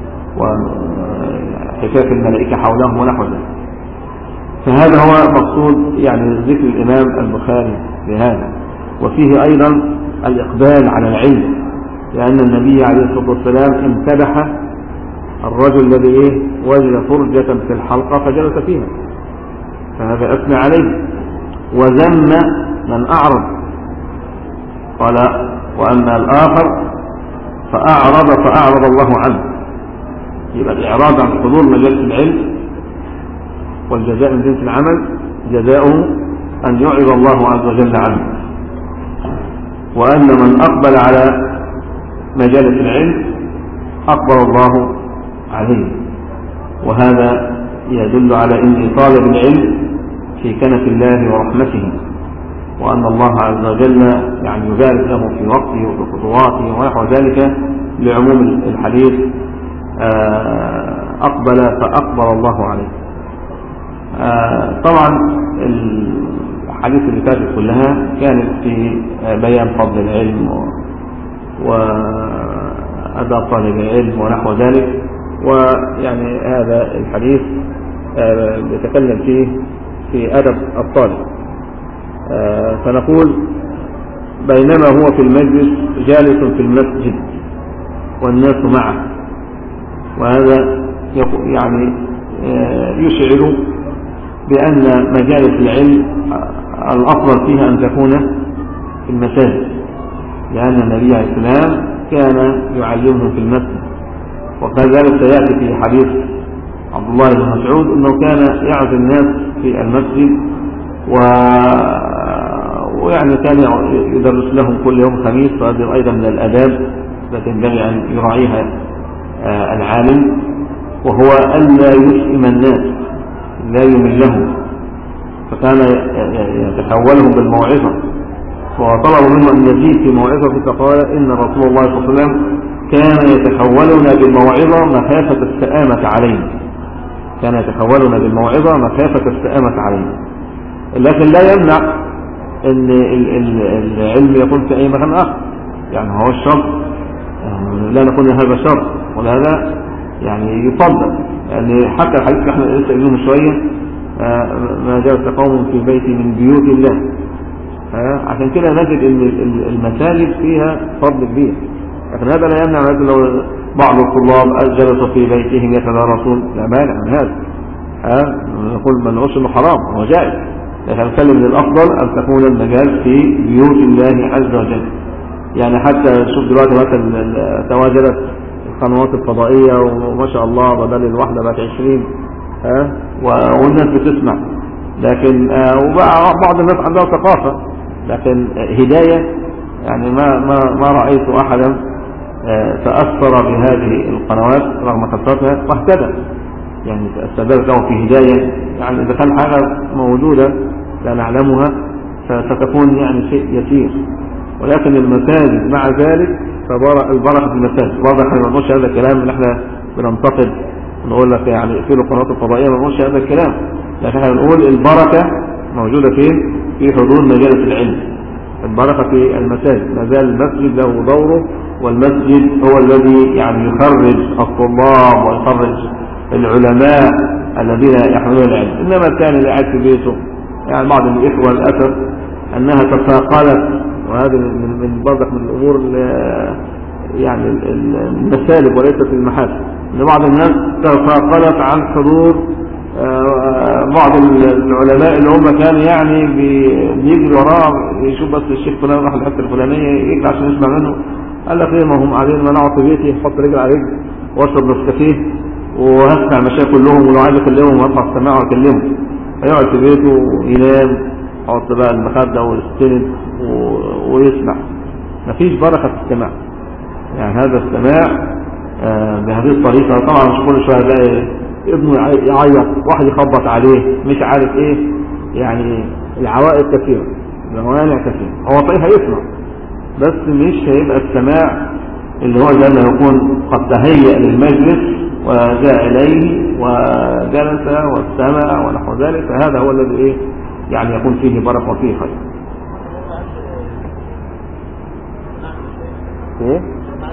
وحفاف الملائكة حولهم ونحو ذلك. فهذا هو مقصود يعني ذكر الإمام البخاري بهذا. وفيه أيضا الإقبال على العلم، لأن النبي عليه الصلاة والسلام امتدح الرجل الذي إيه وجد فرجة في الحلقة فجلس فيها، فهذا أثنى عليه، وذم من أعرض، قال: وأما الآخر فأعرض فأعرض الله عنه. يبقى الإعراض عن حضور مجالس العلم والجزاء من جنس العمل جزاؤه أن يعرض الله عز وجل عنه، وأن من أقبل على مجالس العلم أقبل الله عليه. وهذا يدل على أن طالب العلم في كنف الله ورحمته، وأن الله عز وجل يعني يبارك له في وقته وفي خطواته ونحو ذلك، لعموم الحديث: أقبل فأقبل الله عليه. طبعا الحديث اللي فاتت كلها كانت في بيان فضل العلم وأدب طالب العلم ونحو ذلك، ويعني هذا الحديث يتكلم فيه في أدب الطالب. فنقول: بينما هو في المجلس جالس في المسجد والناس معه، وهذا يعني يشعر بأن مجالس العلم الأفضل فيها أن تكون في المساجد، لأن النبي عليه السلام كان يعلمهم في المسجد، وكذلك سيأتي في حديث عبد الله بن مسعود أنه كان يعظ الناس في المسجد، و... ويعني كان يدرس لهم كل يوم خميس، فهذه أيضا من الآداب التي ينبغي أن يراعيها العالم، وهو ألا يسئم الناس، لا يملهم، فكان يتحولهم بالموعظة، وطلبوا منه أن يزيد في موعظة، فقال: إن رسول الله صلى الله عليه وسلم كان يتحولنا بالموعظة مخافة السآمة علينا، كان يتحولنا بالموعظة مخافة السآمة علينا. لكن لا يمنع أن العلم يكون في أي مكان آخر، يعني هو الشرط لا نقول هذا شرط وهذا يعني يفضل، يعني حتى الحديث احنا لسه قايلينه شويه: ما جلس قوم في بيت من بيوت الله. عشان كده نجد ان المساجد فيها فضل كبير، لكن هذا لا يمنع مثلا لو بعض الطلاب جلسوا في بيتهم يتدارسون، لا مانع من هذا. نقول ما نقولش انه حرام، هو جائز، لكن نتكلم ان الافضل ان تكون المجال في بيوت الله عز وجل. يعني حتى شوف دلوقتي مثلا تواجدت القنوات الفضائية وما شاء الله بدل الواحدة بقت عشرين، ها والناس بتسمع، لكن وبعض الناس عندها ثقافة، لكن هداية يعني ما ما ما رأيت أحدا تأثر بهذه القنوات رغم كثرتها واهتدى، يعني استدلت له في هداية. يعني إذا كان حاجة موجودة لا نعلمها فستكون يعني شيء يسير. ولكن المساجد مع ذلك فالبركة في المساجد. برضه احنا ما بنقولش هذا الكلام اللي احنا بننتقد نقول لك يعني اقفلوا القنوات الفضائية، ما بنقولش هذا الكلام، لكن احنا بنقول البركة موجودة فين؟ في حضور مجالس العلم. البركة في المساجد، ما زال المسجد له دوره، والمسجد هو الذي يعني يخرج الطلاب ويخرج العلماء الذين يحملون العلم. انما كان اللي قاعد في بيته يعني بعض الاخوه للاسف انها تثاقلت، وهذا من من برضك من الامور يعني المسالب وليست المحاسن، ان بعض الناس تثاقلت عن حضور بعض العلماء اللي هم كانوا يعني بيجري وراه يشوف بس الشيخ فلان راح الحته الفلانيه يجري عشان يسمع منه. قال لك ايه، ما هم قاعدين، ما اقعد في بيتي احط رجل على رجل واشرب نسكافيه وهسمع مشايخ كلهم، ولو عايز اكلمهم وارفع السماعه واكلمهم. هيقعد في بيته وينام، يحط بقى المخده ويستند ويسمع. مفيش بركه في السماع. يعني هذا السماع بهذه الطريقه طبعا مش كل شويه بقى ابنه يعيط، واحد يخبط عليه، مش عارف ايه، يعني العوائق كثيره، الموانع كثيره. هو صحيح هيسمع بس مش هيبقى السماع اللي هو زي ما يكون قد تهيأ للمجلس وجاء إليه وجلس واستمع ونحو ذلك، فهذا هو الذي إيه يعني يكون فيه بركة وفيه خير. إيه؟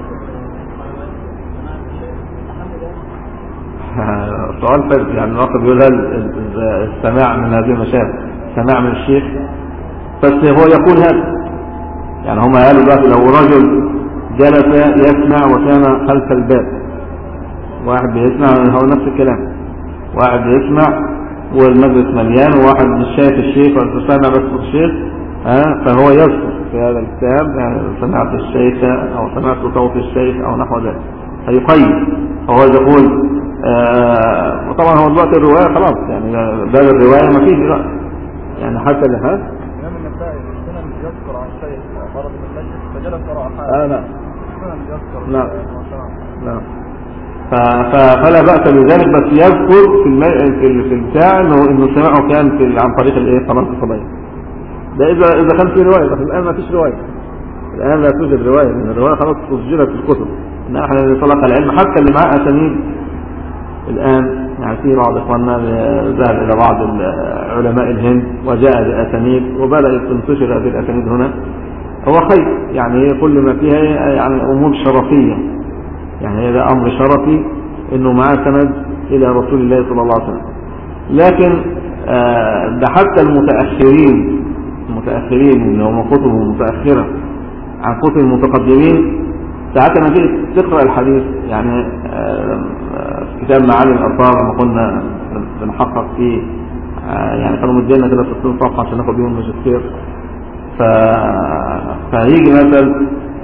سؤال فارغ. يعني الواقع بيقول هل السماع من هذه المشاهد سماع من الشيخ؟ بس هو يقول هذا، يعني هم قالوا دلوقتي لو رجل جلس يسمع وكان خلف الباب، واحد بيسمع هو نفس الكلام، واحد بيسمع والمجلس مليان وواحد مش شايف الشيخ ولا سامع بس الشيخ، ها فهو يذكر في هذا الكتاب يعني سمعت الشيخ او سمعت صوت الشيخ او نحو ذلك، هيقيم. فهو يقول آه وطبعا هو دلوقتي الروايه خلاص، يعني باب الروايه ما فيش دلوقتي، يعني حتى اللي هذا الامام النسائي سنن يذكر عن شيخ فرض من المجلس فجلس وراء حاله. اه نعم سنن يذكر. نعم نعم. فلا بأس بذلك، بس يذكر في الم... في البتاع انه انه سماعه كان في عن طريق الايه قناه الفضائيه. ده اذا اذا كان في روايه، لكن الان ما فيش روايه. الان لا توجد روايه، لان الروايه خلاص سجلت في الكتب. ان احنا نطلق العلم حتى اللي معاه اسانيد الان، يعني في بعض اخواننا ذهب الى بعض علماء الهند وجاء باسانيد وبدات تنتشر هذه الاسانيد هنا، هو خير. يعني كل ما فيها يعني امور شرفيه، يعني هذا امر شرفي انه معاه سند الى رسول الله صلى الله عليه وسلم. لكن ده حتى المتاخرين المتاخرين اللي هم كتبهم متاخره عن كتب المتقدمين، ساعات لما تيجي تقرا الحديث يعني في كتاب معالي الاثار لما كنا بنحقق فيه، يعني كانوا مدينا كده ستين صفحه عشان ناخد بيهم ماجستير، ف فهيجي مثلا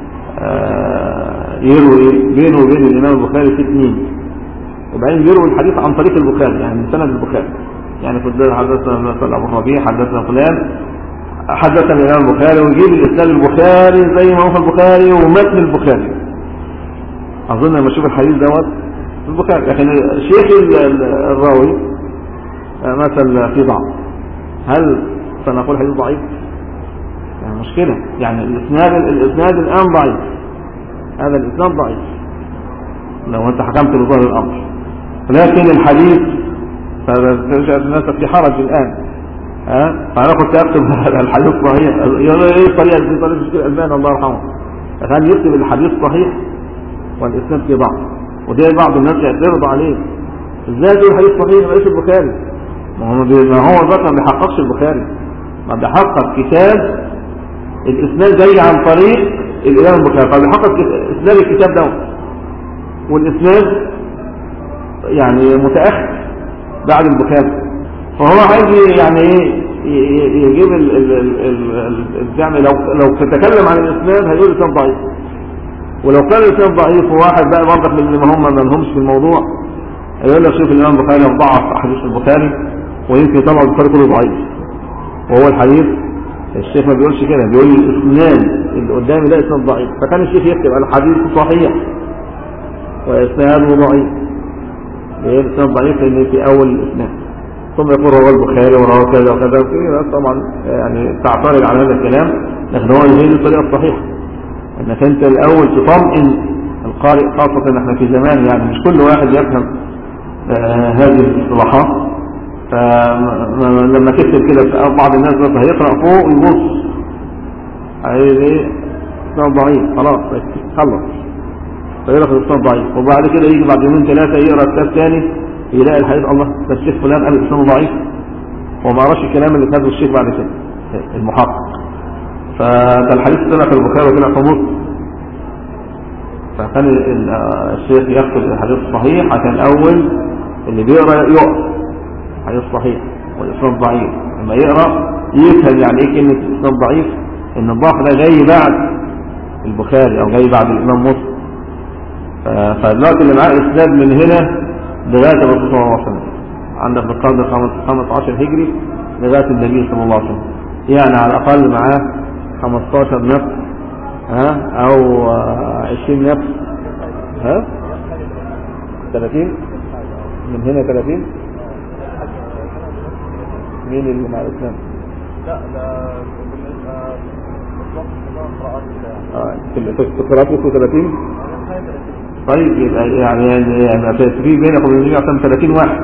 يروي بينه وبين الامام البخاري في اثنين، وبعدين يروي الحديث عن طريق البخاري يعني من سند البخاري، يعني في الدار حدثنا مثلا ابو الربيع حدثنا فلان حدثنا الامام البخاري، ويجيب الاسناد البخاري زي ما هو في البخاري ومتن البخاري. اظن لما اشوف الحديث دوت في البخاري، لكن شيخ الراوي مثلا في ضعف، هل سنقول حديث ضعيف؟ يعني مشكله، يعني الاسناد الاسناد الان ضعيف، هذا الاسناد ضعيف لو انت حكمت بظاهر الامر، لكن الحديث فتجد الناس في حرج الان، ها فانا كنت اكتب الحديث صحيح، ايه الطريقه دي؟ طريقه الشيخ الالباني الله يرحمه كان يكتب الحديث صحيح والاسناد في ضعف، وده بعض الناس يعترض عليه، ازاي تقول الحديث صحيح ما البخاري؟ ما هو ما هو ذات ما بيحققش البخاري، ما بيحقق كتاب الاسناد جاي عن طريق الامام البخاري، فبيحقق اسناد الكتاب ده، والاسناد يعني متاخر بعد البخاري، فهو عايز يعني ايه يجيب الجمع. لو لو تتكلم عن الاسناد هيقول الاسناد ضعيف، ولو كان الاسناد ضعيف وواحد بقى برضك من اللي هم ما لهمش في الموضوع هيقول لك شوف الامام البخاري ضعف احاديث البخاري ويمكن طبعا البخاري كله ضعيف، وهو الحديث الشيخ ما بيقولش كده، بيقول الاسناد اللي قدامي ده اسناد ضعيف، فكان الشيخ يكتب الحديث صحيح واسناده ضعيف، ليه الاسناد ضعيف؟ لان في اول الاسناد ثم يقول رواه البخاري ورواه كذا وكذا وكذا، طبعا يعني تعترض على هذا الكلام، لكن هو هي الطريقه الصحيحه انك انت الاول تطمئن القارئ، خاصه ان احنا في زمان يعني مش كل واحد يفهم آه هذه الاصطلاحات. فلما تكتب كده بعض الناس بس هيقرا فوق ويبص عايز ايه اسناد ضعيف، خلاص خلص فيقرا الاسناد ضعيف، وبعد كده يجي بعد يومين ثلاثه يقرا كتاب ثاني يلاقي الحديث الله ده الشيخ فلان قال اسناده ضعيف، وما قراش الكلام اللي كاتبه الشيخ بعد كده المحقق. فده الحديث طلع في البخاري وطلع في مسلم، فكان الشيخ يكتب الحديث الصحيح عشان الاول اللي بيقرا يقف حديث صحيح والاسناد ضعيف، لما يقرا يفهم يعني ايه كلمه اسناد ضعيف، ان الضعف ده جاي بعد البخاري او جاي بعد الامام مسلم. فدلوقتي اللي معاه اسناد من هنا لغايه الرسول صلى الله عليه وسلم، عندك بالقرن خمسة عشر هجري لغايه النبي صلى الله عليه وسلم، يعني على الاقل معاه خمستاشر نفس ها او عشرين نفس ها ثلاثين من هنا ثلاثين. مين اللي مع الاسلام؟ لا ده بالنسبه اه في القراءات وصلوا ثلاثين. طيب يعني يعني في بينك وبين ثلاثين واحد،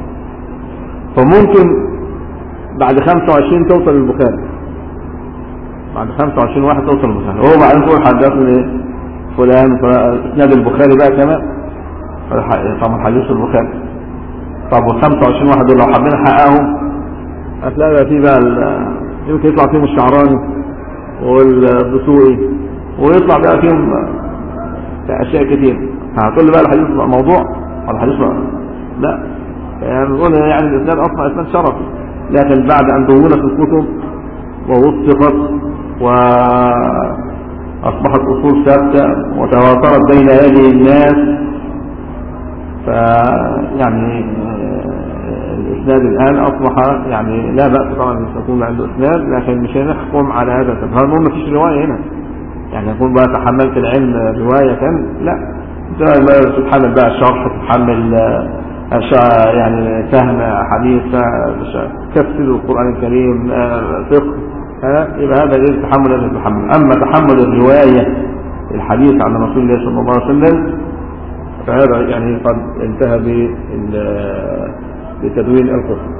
فممكن بعد خمسة وعشرين توصل للبخاري، بعد خمسة وعشرين واحد توصل للبخاري، هو بعدين تقول حدثني فلان اسناد البخاري بقى كمان، طبعا حديث البخاري. طب وال خمسة وعشرين واحد دول لو حبينا نحققهم هتلاقي فيه بقى يمكن يطلع فيهم الشعراني والدسوقي ويطلع بقى فيهم اشياء كتير. هتقول لي بقى الحديث موضوع ولا الحديث لا، يعني نقول يعني الاسناد اصلا اسناد شرفي، لكن بعد ان دونت الكتب ووثقت واصبحت اصول ثابته وتواترت بين يدي الناس، فيعني الاسناد الان اصبح يعني لا باس طبعا ان يكون عنده اسناد، لكن مش هنحكم على هذا السبب. هنقول ما فيش روايه هنا، يعني يكون بقى تحملت العلم روايه كان لا، تتحمل بقى الشرح، تتحمل يعني فهم حديث، تفسير القرآن الكريم، فقه، يبقى هذا غير تحمل هذا التحمل. أما تحمل الرواية الحديث عن رسول الله صلى الله عليه وسلم فهذا يعني قد انتهى بتدوين الكتب.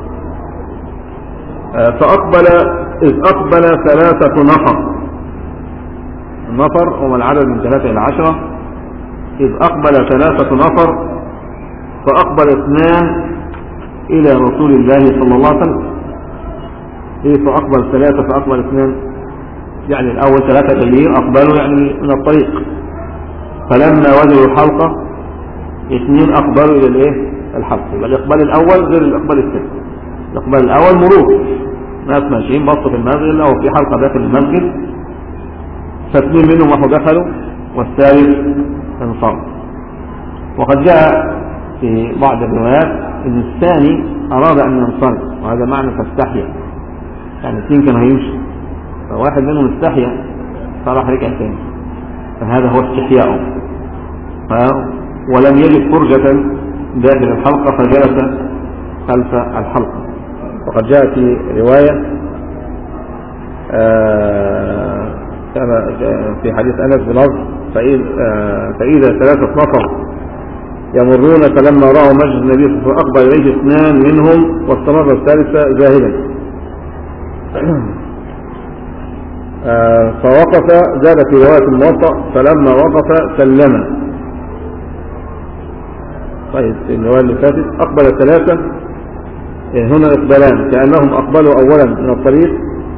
فأقبل إذ أقبل ثلاثة نفر، النفر هم العدد من ثلاثة إلى عشرة، إذ أقبل ثلاثة نفر فأقبل اثنان إلى رسول الله صلى الله عليه وسلم. إيه فأقبل ثلاثة فأقبل اثنان؟ يعني الأول ثلاثة جايين أقبلوا يعني من الطريق، فلما وجدوا الحلقة اثنين أقبلوا إلى الإيه؟ الحلقة. يبقى الإقبال الأول غير الإقبال الثاني. الإقبال الأول مرور، ناس ماشيين بصوا في المسجد أو في حلقة داخل المسجد، فاثنين منهم راحوا دخلوا والثالث انصرف. وقد جاء في بعض الروايات ان الثاني اراد ان ينصرف، وهذا معنى فاستحيا، يعني اثنين كانوا هيمشي فواحد منهم استحيا فراح رجع ثاني، فهذا هو استحياءه، ولم يجد فرجة داخل الحلقة فجلس خلف الحلقة. وقد جاء في رواية آه كما في حديث أنس بلفظ فإذا ثلاثة نفر يمرون فلما رأوا مجلس النبي صلى الله عليه وسلم أقبل إليه اثنان منهم واستمر الثالثة ذاهبا. فوقف، زاد في رواية الموطأ فلما وقف سلم. طيب في الرواية اللي فاتت أقبل الثلاثة، هنا إقبالان كأنهم أقبلوا أولا من الطريق،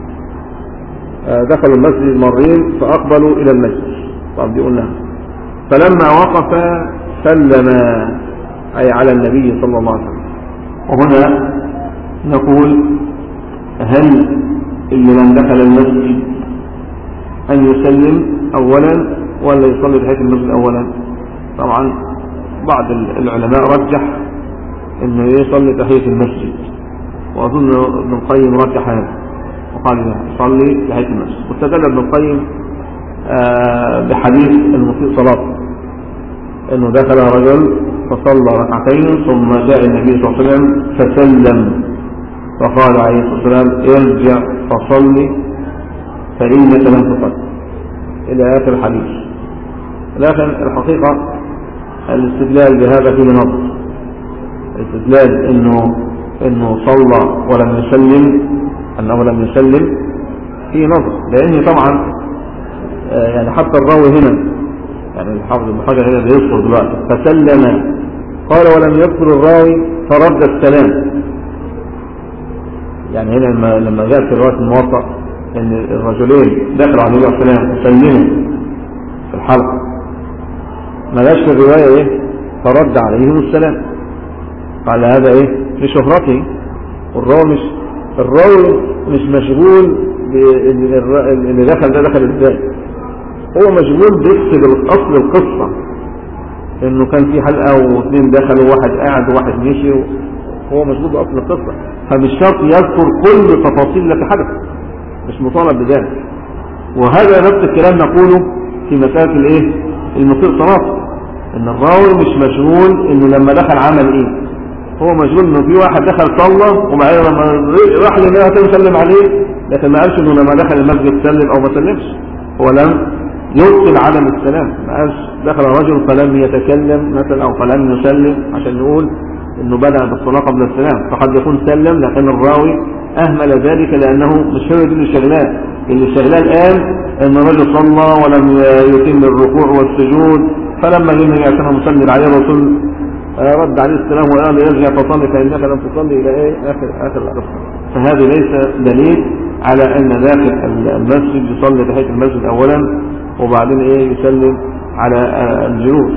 دخلوا المسجد مرين فأقبلوا إلى المسجد. طب دي قلنا فلما وقف سلم أي على النبي صلى الله عليه وسلم. وهنا نقول هل اللي من دخل المسجد أن يسلم أولا ولا يصلي تحية المسجد أولا؟ طبعا بعض العلماء رجح أنه يصلي تحية المسجد، وأظن ابن القيم رجح هذا وقال له يصلي تحية المسجد، واستدل ابن القيم بحديث المسيء صلاة انه دخل رجل فصلى ركعتين ثم جاء النبي صلى الله عليه وسلم فسلم فقال عليه الصلاة والسلام ارجع فصلي فإنك لم تصل إلى آخر الحديث. لكن الحقيقة الاستدلال بهذا فيه نظر. الاستدلال إنه إنه صلى ولم يسلم، أنه لم يسلم، فيه نظر، لأن طبعا يعني حتى الراوي هنا يعني الحافظ ابن حجر هنا بيذكر دلوقتي فسلم قال ولم يذكر الراوي فرد السلام. يعني هنا لما لما جاء في رواية الموطأ ان الرجلين دخلوا على النبي عليه الصلاة والسلام وسلموا في الحلقة، ما جاش في الرواية ايه فرد عليهم السلام، قال هذا ايه لشهرته، والراوي مش الراوي مش مشغول اللي دخل ده دخل ازاي، هو مشغول بيكتب الاصل القصة انه كان في حلقة واثنين دخلوا وواحد قاعد وواحد مشي، هو مشغول باصل القصة، فمش شرط يذكر كل تفاصيل التي حدث، مش مطالب بذلك. وهذا نفس الكلام نقوله في مسألة الايه المسيء صلاته، ان الراوي مش مشغول انه لما دخل عمل ايه، هو مشغول انه في واحد دخل صلى وبعدين لما راح للنبي سلم عليه، لكن ما قالش انه لما دخل المسجد سلم او ما سلمش، هو لم يبطل عدم السلام، ما قالش دخل رجل فلم يتكلم مثلا او فلم يسلم عشان نقول انه بدأ بالصلاة قبل السلام، فقد يكون سلم لكن الراوي اهمل ذلك لانه مش هو دي اللي شغلاه، اللي شغلاه الان ان الرجل صلى ولم يتم الركوع والسجود، فلما جه النبي عشان مسلم عليه الرسول رد عليه السلام وقال يرجع فصلي فانك لم تصلي الى ايه اخر اخر القصه. فهذا ليس دليل على ان داخل المسجد يصلي تحيه المسجد اولا وبعدين ايه يسلم على الجلوس.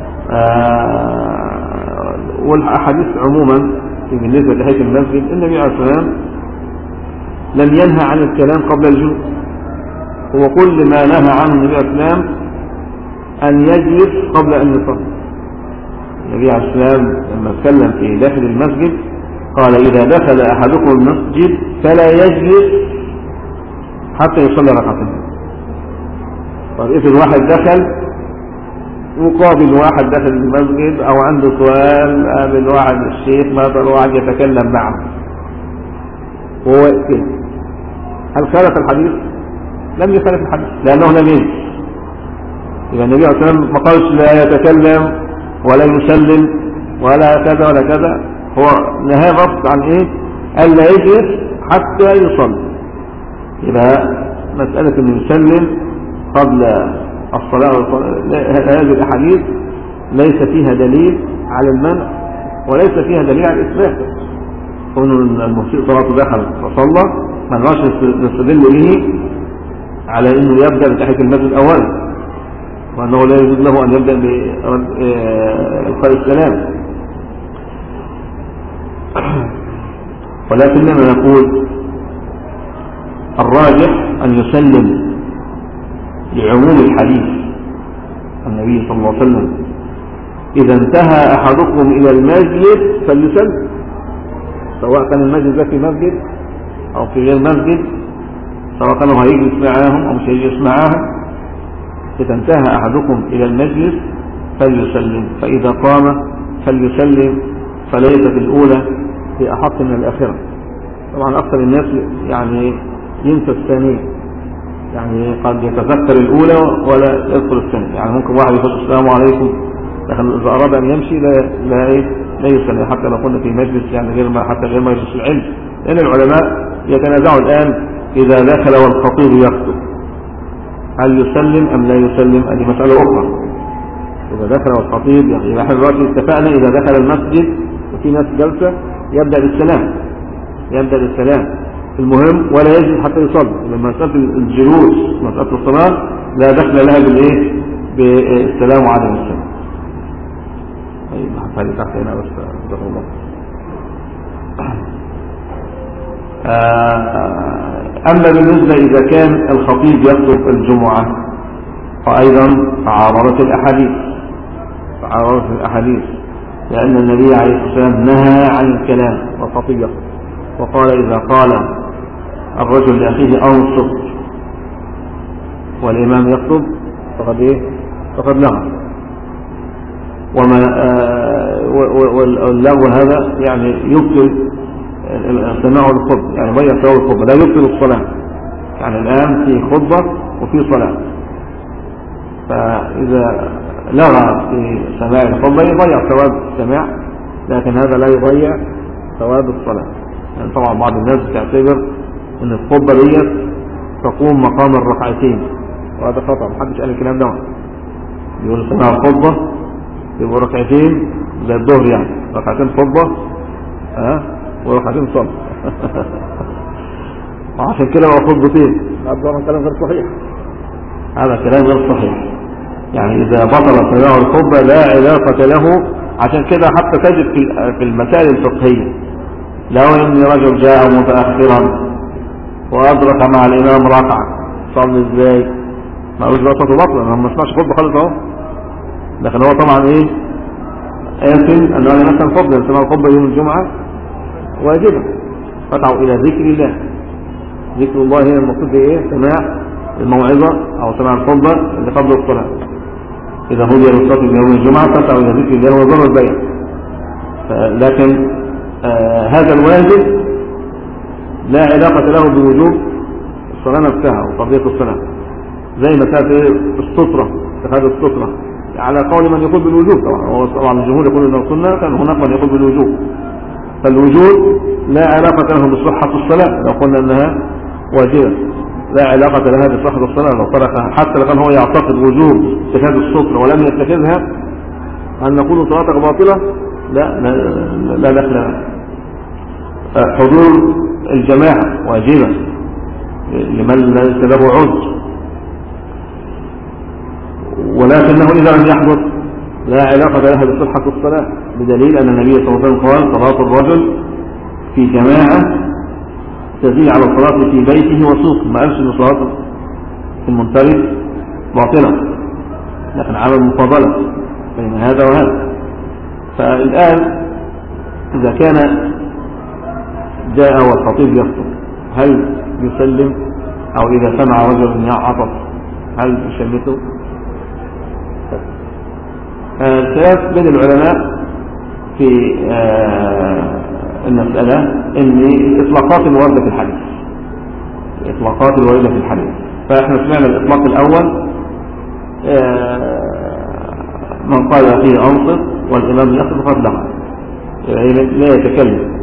والاحاديث عموما بالنسبه لتحيه المسجد النبي عليه الصلاه والسلام لم ينهى عن الكلام قبل الجلوس، هو كل ما نهى عنه النبي عليه الصلاه والسلام ان يجلس قبل ان يصلي. النبي عليه السلام لما اتكلم في داخل المسجد قال إذا دخل أحدكم المسجد فلا يجلس حتى يصلي ركعتين. طيب إذا الواحد دخل مقابل واحد داخل المسجد أو عنده سؤال قابل واحد الشيخ مثلا واحد يتكلم معه وهو كده، هل خالف الحديث؟ لم يخالف الحديث لأنه لم يجلس. إذا النبي عليه السلام ما قالش لا يتكلم ولا يسلم ولا كذا ولا كذا، هو نهى نص عن ايه الا يجلس حتى يصلي. يبقى مسألة انه يسلم قبل الصلاة هذه الاحاديث ليس فيها دليل على المنع وليس فيها دليل على الاثبات. كون المسيء صلاته دخل وصلى ما نقدرش نستدل به على انه يبدأ بتحية المسجد اولا وأنه لا يجوز له أن يبدأ بإلقاء السلام، ولكننا نقول الراجح أن يسلم لعموم الحديث. النبي صلى الله عليه وسلم إذا انتهى أحدكم إلى المسجد فليسلم، سواء كان المسجد ده في مسجد أو في غير مسجد، سواء كانوا هيجلس معاهم أو مش هيجلس معاهم، إذا انتهى أحدكم إلى المجلس فليسلم، فإذا قام فليسلم، فليست الأولى في أحق من الآخرة. طبعا أكثر الناس يعني ينسى الثانية، يعني قد يتذكر الأولى ولا يذكر الثانية، يعني ممكن واحد يقول السلام عليكم لكن إذا أراد أن يمشي لا لا إيه لا يسلم، حتى لو كنا في مجلس يعني غير ما حتى غير مجلس العلم، لأن العلماء يتنازعوا الآن إذا دخل والخطيب يخطب هل يسلم أم لا يسلم، هذه مسألة أخرى. إذا دخل والخطيب يعني نحن دلوقتي اتفقنا إذا دخل المسجد وفي ناس جلسة يبدأ بالسلام يبدأ بالسلام المهم ولا يجلس حتى يصلي. لما مسألة الجلوس مسألة الصلاة لا دخل لها بالإيه بالسلام وعدم السلام. طيب هذه تحت هنا بس جزاكم الله. أما بالنسبة إذا كان الخطيب يخطب الجمعة فأيضا تعارضت الأحاديث تعارضت الأحاديث لأن النبي عليه الصلاة والسلام نهى عن الكلام والخطيب يخطب، وقال إذا قال الرجل لأخيه أنصت والإمام يخطب فقد إيه فقد لغى. وما واللغو هذا يعني يبطل استماعه للخطبة، يعني ضيع ثواب الخطبة، لا يبطل الصلاة. يعني الآن في خطبة وفي صلاة، فإذا لغى في سماع الخطبة يضيع ثواب السماع، لكن هذا لا يضيع ثواب الصلاة. يعني طبعا بعض الناس تعتبر ان الخطبة ديت تقوم مقام الركعتين، وهذا خطأ، محدش قال الكلام ده. يقول سماع الخطبة يبقوا ركعتين زي الظهر، يعني ركعتين خطبة ها وركعتين صلاة وعشان كده هو خطبتين. هذا كلام غير صحيح، هذا كلام غير صحيح. يعني إذا بطل سماع الخطبة لا علاقة له. عشان كده حتى تجد في المسائل الفقهية لو ان رجل جاء متأخرا وأدرك مع الإمام ركعة، صلي ازاي؟ ما قالوش بقى صلاته بطلة، ما سمعش خطبة خالص اهو. لكن هو طبعا ايه آثم انه مثلا فضل سماع الخطبة يوم الجمعة واجبة، فتعوا إلى ذكر الله. ذكر الله هنا المقصود ايه؟ سماع الموعظة أو سماع الخطبة اللي قبل الصلاة. إذا هدي للصلاة يوم الجمعة فتعوا إلى ذكر الله وضر البيع. لكن آه هذا الواجب لا علاقة له بوجوب الصلاة نفسها وقضية الصلاة، زي مسألة السترة، اتخاذ السترة على قول من يقول بالوجوب. طبعا طبعا الجمهور يقول انه سنة، كان هناك من يقول بالوجوب. فالوجوب لا علاقة له بصحة الصلاة لو قلنا انها واجبة، لا علاقة لها بصحة الصلاة لو تركها، حتى لو كان هو يعتقد وجوب اتخاذ السترة ولم يتخذها، هل نقول صلاتك باطلة؟ لا لا, لا دخل. حضور الجماعة واجبة لمن ليس له عذر، ولكنه إذا لم يحضر لا علاقة لها بصحة الصلاة، بدليل أن النبي صلى الله عليه وسلم قال صلاة الرجل في جماعة تزيد على الصلاة في بيته وسوقه. ما قالش ان صلاته في المنفرد باطلة، لكن عمل مفاضلة بين هذا وهذا. فالآن إذا كان جاء والخطيب يخطب، هل يسلم؟ أو إذا سمع رجل يعطف هل يشمته؟ الخلاف بين العلماء في المسألة ان الإطلاقات الواردة في الحديث، الإطلاقات الواردة في الحديث. فإحنا سمعنا الإطلاق الأول من قال فيه أنصت والإمام يخطب فقد لغى، لا يتكلم.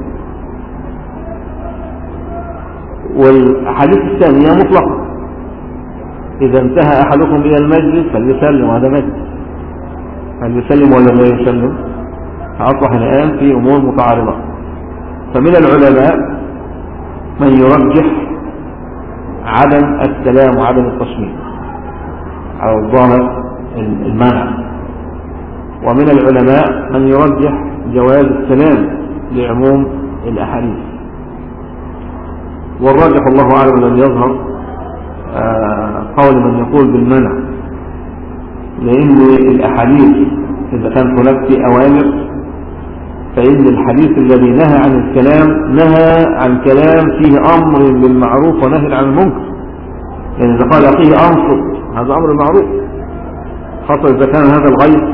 والحديث الثانية مطلقة، إذا انتهى أحدكم إلى المجلس فليسلم، هذا مجلس، هل يسلم ولا لا يسلم؟ أصبح الآن في أمور متعارضة. فمن العلماء من يرجح عدم السلام وعدم التصميم أو الظاهر المنع، ومن العلماء من يرجح جواز السلام لعموم الأحاديث. والراجح الله أعلم الذي يظهر قول من يقول بالمنع، لأن الأحاديث إذا كان هناك في أوامر، فإن الحديث الذي نهى عن الكلام نهى عن كلام فيه أمر بالمعروف ونهي عن المنكر. يعني إذا قال فيه أنصت هذا أمر معروف، خاصة إذا كان هذا الغيظ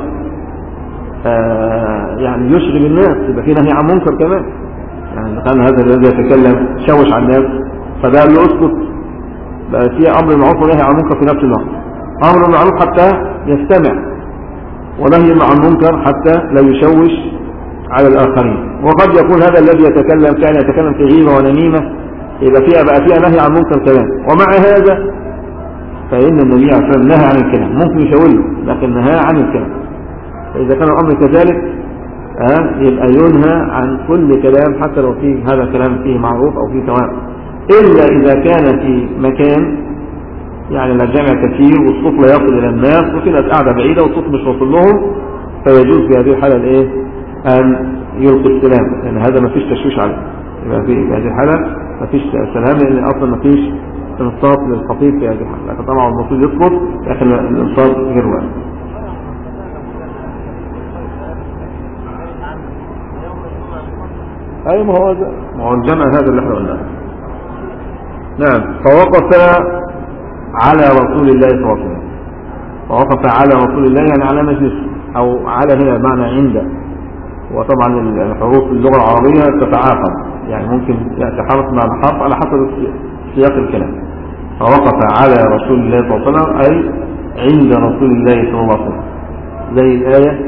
آه يعني يشغل الناس، يبقى فيه نهي عن منكر كمان. يعني إذا كان هذا الذي يتكلم شوش على الناس فده له اسكت، بقى فيه أمر معروف ونهي عن منكر في نفس الوقت. أمر معروف حتى يستمع، ونهي عن منكر حتى لا يشوش على الآخرين. وقد يكون هذا الذي يتكلم كان يتكلم في غيبة ونميمة، يبقى فيها بقى فيها نهي عن منكر كلام. ومع هذا فإن النبي عليه الصلاة والسلام نهى عن الكلام، ممكن يشاور لكن نهى عن الكلام. فإذا كان الأمر كذلك آه يبقى ينهى عن كل كلام حتى لو فيه هذا الكلام فيه معروف أو فيه ثواب، إلا إذا كان في مكان يعني الجامع كثير والصوت لا يصل إلى الناس وفي ناس قاعدة بعيدة والصوت مش واصل لهم، فيجوز في هذه الحالة الإيه؟ أن يلقي السلام، لأن يعني هذا ما فيش تشويش عليه. يبقى في هذه الحالة ما فيش سلام، لأن أصلا ما فيش انصات للخطيب في هذه الحالة. لكن طبعا المفروض يسقط، لكن الانصات غير واجب. أي ما هو ما هو الجمع هذا اللي احنا قلناه. نعم. فوقف على رسول الله صلى الله عليه وسلم، فوقف على رسول الله يعني على مجلس، أو على هنا بمعنى عند. وطبعا الحروف اللغة العربية تتعاقب، يعني ممكن يأتي حرف مع الحرف على حسب سياق الكلام. فوقف على رسول الله صلى الله عليه وسلم أي عند رسول الله صلى الله عليه وسلم، زي الآية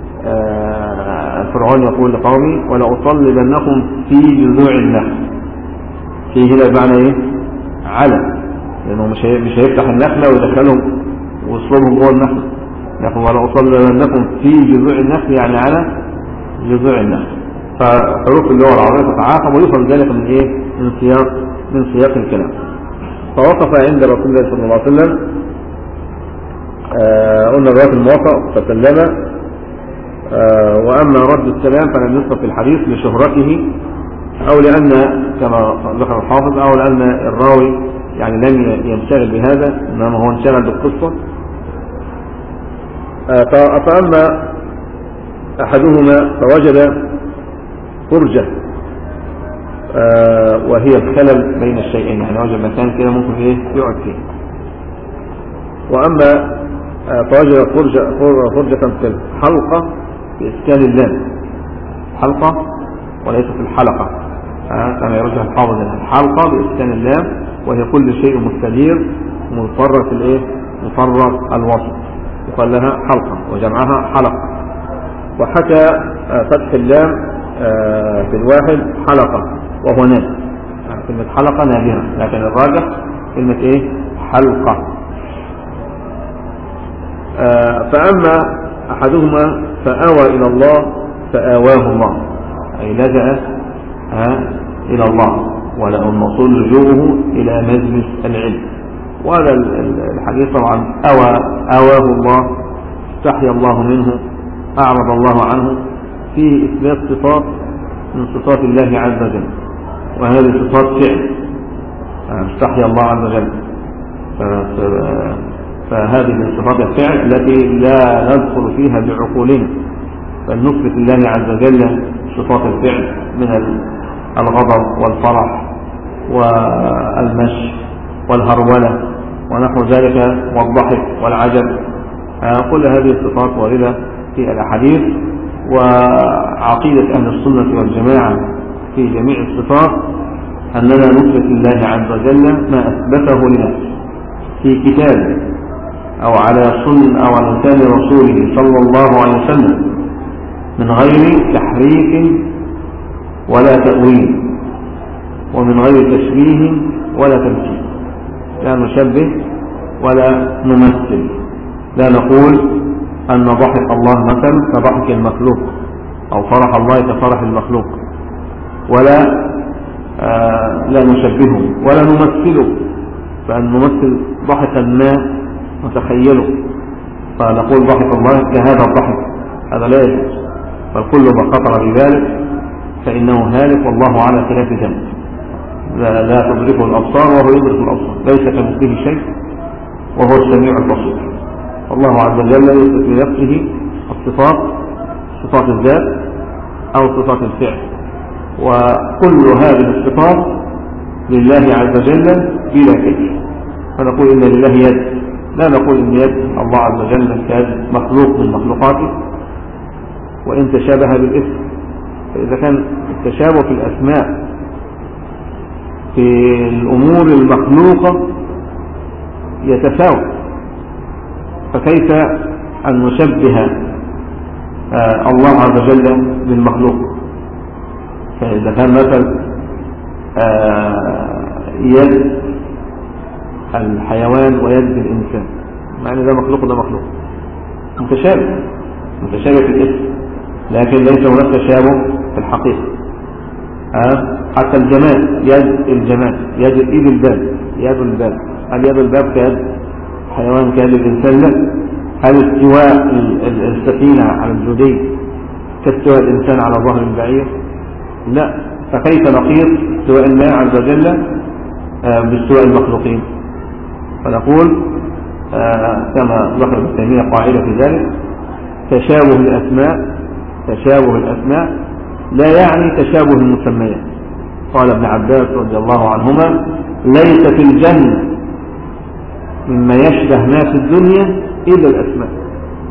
فرعون يقول لقومي ولأصلبنكم في جذوع النخل. في هنا بمعنى ايه؟ على، لأنه مش مش هيفتح النخلة ويدخلهم ويصلبهم جوه النخل، لكن ولأصلبنكم في جذوع النخل يعني على جذوع النخل. فحروف اللغة العربية تتعاقب ويفهم ذلك من ايه؟ من سياق من سياق الكلام. فوقف عند رسول الله صلى الله عليه وسلم، آه قلنا الرواية الموافق فسلم. آه وأما رد السلام فلم يذكر في الحديث لشهرته أو لأن كما ذكر الحافظ أو لأن الراوي يعني لم ينشغل بهذا، إنما هو انشغل بالقصة. آه فأما أحدهما فوجد فرجة آه وهي الخلل بين الشيئين، يعني وجد مكان كده ممكن ايه يقعد فيه. وأما آه فوجد فرجة, فرجة في الحلقة بإسكان اللام، حلقة وليس في الحلقة آه كما يرجح الحافظ الحلقة بإسكان اللام، وهي كل شيء مستدير مفرغ الايه مفرغ الوسط، يقال لها حلقة وجمعها حلقة. وحكى آه فتح اللام آه في الواحد حلقة وهو نادر، يعني كلمة حلقة نادرة، لكن الراجح كلمة ايه حلقة. آه فأما أحدهما فآوى إلى الله فآواه الله، أي لجأ آه إلى الله، وله الموصول لجوءه إلى مجلس العلم. وهذا الحديث طبعا أوى آواه الله، استحيا الله منه، أعرض الله عنه، فيه إثبات صفات من صفات الله عز وجل، وهذه صفات فعل استحيا الله عز وجل. فهذه من صفات الفعل التي لا ندخل فيها بعقولنا، بل نثبت الله عز وجل صفات الفعل من الغضب والفرح والمشي والهرولة ونحو ذلك والضحك والعجب. كل هذه الصفات واردة في الأحاديث. وعقيدة أهل السنة والجماعة في جميع الصفات أننا نثبت لله عز وجل ما أثبته لنفسه في كتابه أو على سنة أو على لسان رسوله صلى الله عليه وسلم من غير تحريف ولا تأويل ومن غير تشبيه ولا تمثيل. لا نشبه ولا نمثل، لا نقول أن ضحك الله مثلا كضحك المخلوق أو فرح الله كفرح المخلوق، ولا آه لا نشبهه ولا نمثله، فأن نمثل ضحكا ما نتخيله فنقول ضحك الله كهذا الضحك، هذا لا يجوز. فالكل ما خطر بذلك فإنه هالك والله على خلاف ذلك، لا, لا تدركه الأبصار وهو يدرك الأبصار، ليس كمثله شيء وهو السميع البصير. الله عز وجل يثبت لنفسه الصفات، صفات الذات أو صفات الفعل، وكل هذه الصفات لله عز وجل بلا كيف. فنقول إن لله يد، لا نقول إن يد الله عز وجل كيد مخلوق من مخلوقاته وإن تشابه بالاسم. فإذا كان التشابه في الأسماء في الأمور المخلوقة يتفاوت، فكيف أن نشبه آه الله عز وجل بالمخلوق؟ فإذا كان مثل آه يد الحيوان ويد الإنسان، مع أن ده مخلوق وده مخلوق، متشابه متشابه في الاسم، لكن ليس هناك تشابه في الحقيقة. آه حتى الجمال، يد الجمال، يد إيد الباب، يد الباب، هل يد الباب كيد حيوان كيد الإنسان؟ لا. هل استواء السفينة على الجودي كاستواء الإنسان على ظهر البعير؟ لا. فكيف نقيس استواء الله عز وجل آه باستواء المخلوقين؟ فنقول آه كما ذكر ابن تيمية قاعدة في ذلك: تشابه الأسماء تشابه الأسماء لا يعني تشابه المسميات. قال ابن عباس رضي الله عنهما: ليس في الجنة مما يشبه ما في الدنيا إلا الأسماء.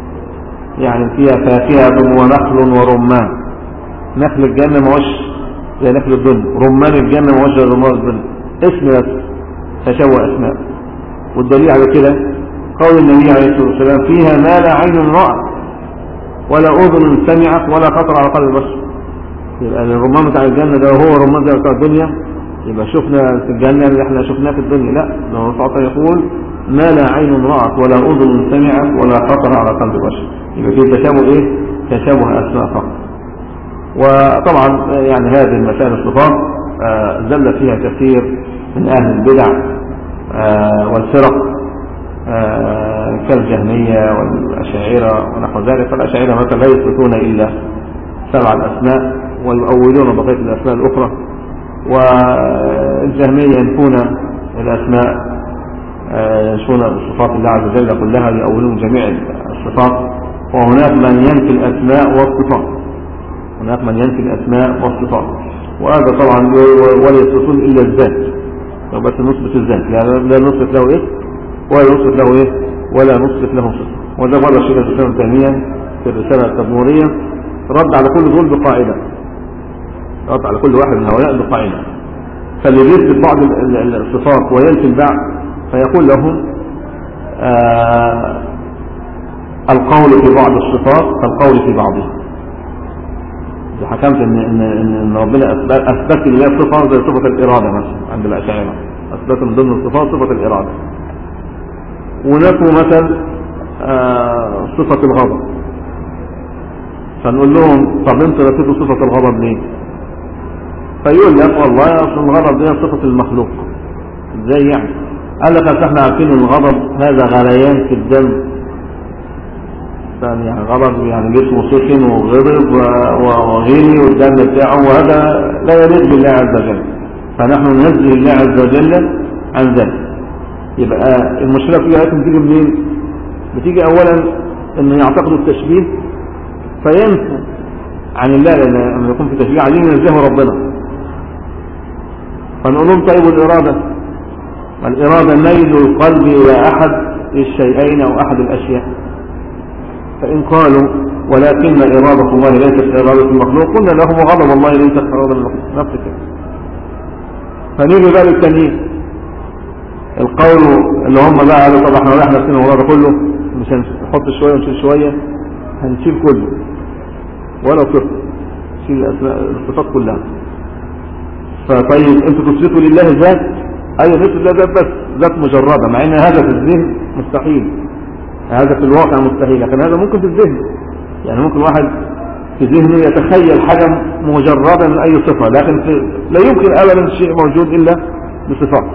يعني فيها فاكهة ونخل ورمان، نخل الجنة ما هوش زي نخل الدنيا، رمان الجنة موجه رمان الدنيا، اسم بس تشوه أسماء. والدليل على كده قول النبي عليه الصلاة والسلام فيها ما لا عين رأت ولا أذن سمعت ولا خطر على قلب بشر. يبقى الرمان بتاع الجنة ده هو الرمان بتاع الدنيا، يبقى شفنا في الجنة اللي احنا شفناه في الدنيا؟ لا، الله تعالى يقول ما لا عين رأت ولا أذن سمعت ولا خطر على قلب بشر. يبقى في تشابه ايه؟ تشابه أسماء فقط. وطبعا يعني هذه المسائل الصفات زل فيها كثير من أهل البدع والفرق كالجهمية والأشاعرة ونحو ذلك. فالأشاعرة مثلا لا يثبتون إلا سبع الأسماء ويؤولون بقية الأسماء الأخرى، والجهمية ينفون الأسماء، ينفون صفات الله عز وجل كلها، يؤولون جميع الصفات. وهناك من ينفي الأسماء والصفات، هناك من ينفي الأسماء والصفات، وهذا طبعا ولا يثبتون إلا الذات، بس نثبت الذات، يعني لا نثبت له إيه ولا نثبت له إيه ولا نثبت له صفة. وده مرة الشيخ الإسلام ابن تيمية في الرسالة التدمورية رد على كل دول بقاعدة، رد على كل واحد من هؤلاء بقاعدة. فاللي يثبت بعض الصفات وينفي البعض فيقول لهم آه القول في بعض الصفات كالقول في بعضها. إذا حكمت إن, إن, إن ربنا أثبت لله صفة زي صفة الإرادة مثلا عند الأشاعرة، أثبت من ضمن الصفات صفة الإرادة، ونفوا مثلا آه صفة الغضب، فنقول لهم طب انتوا نفيتوا صفة الغضب ليه؟ فيقول لك والله اصل الغضب دي صفة المخلوق. ازاي يعني؟ قال لك اصل احنا عارفين ان الغضب هذا غليان في الدم، يعني غضب يعني جسمه سخن وغضب وغلي والدم بتاعه، وهذا لا يليق بالله عز وجل، فنحن ننزه الله عز وجل عن ذلك. يبقى المشكلة فيها بتيجي منين؟ بتيجي اولا انه يعتقدوا التشبيه فينفوا عن الله، لان لما يكون في تشبيه عايزين ينزهوا ربنا. فنقول لهم طيب الإرادة، الإرادة ميل القلب إلى أحد الشيئين أو أحد الأشياء، فإن قالوا ولكن إرادة الله ليست إرادة المخلوق قلنا لهم وغضب الله ليست إرادة المخلوق، نفس كده. فنيجي بقى للتانيين القول اللي هم بقى قالوا طب احنا رايح نفسنا الموضوع ده كله، مش هنحط شوية ونشيل شوية، هنشيل كله ولا صفر، نشيل الصفات كلها. فطيب انتوا تثبتوا لله ذات؟ ايوه نثبت لله ذات، بس ذات مجردة، مع ان هذا في الذهن مستحيل، هذا في الواقع مستحيل، لكن هذا ممكن في الذهن. يعني ممكن واحد في ذهنه يتخيل حاجة مجردة من اي صفة، لكن في لا يمكن ابدا شيء موجود الا بصفات.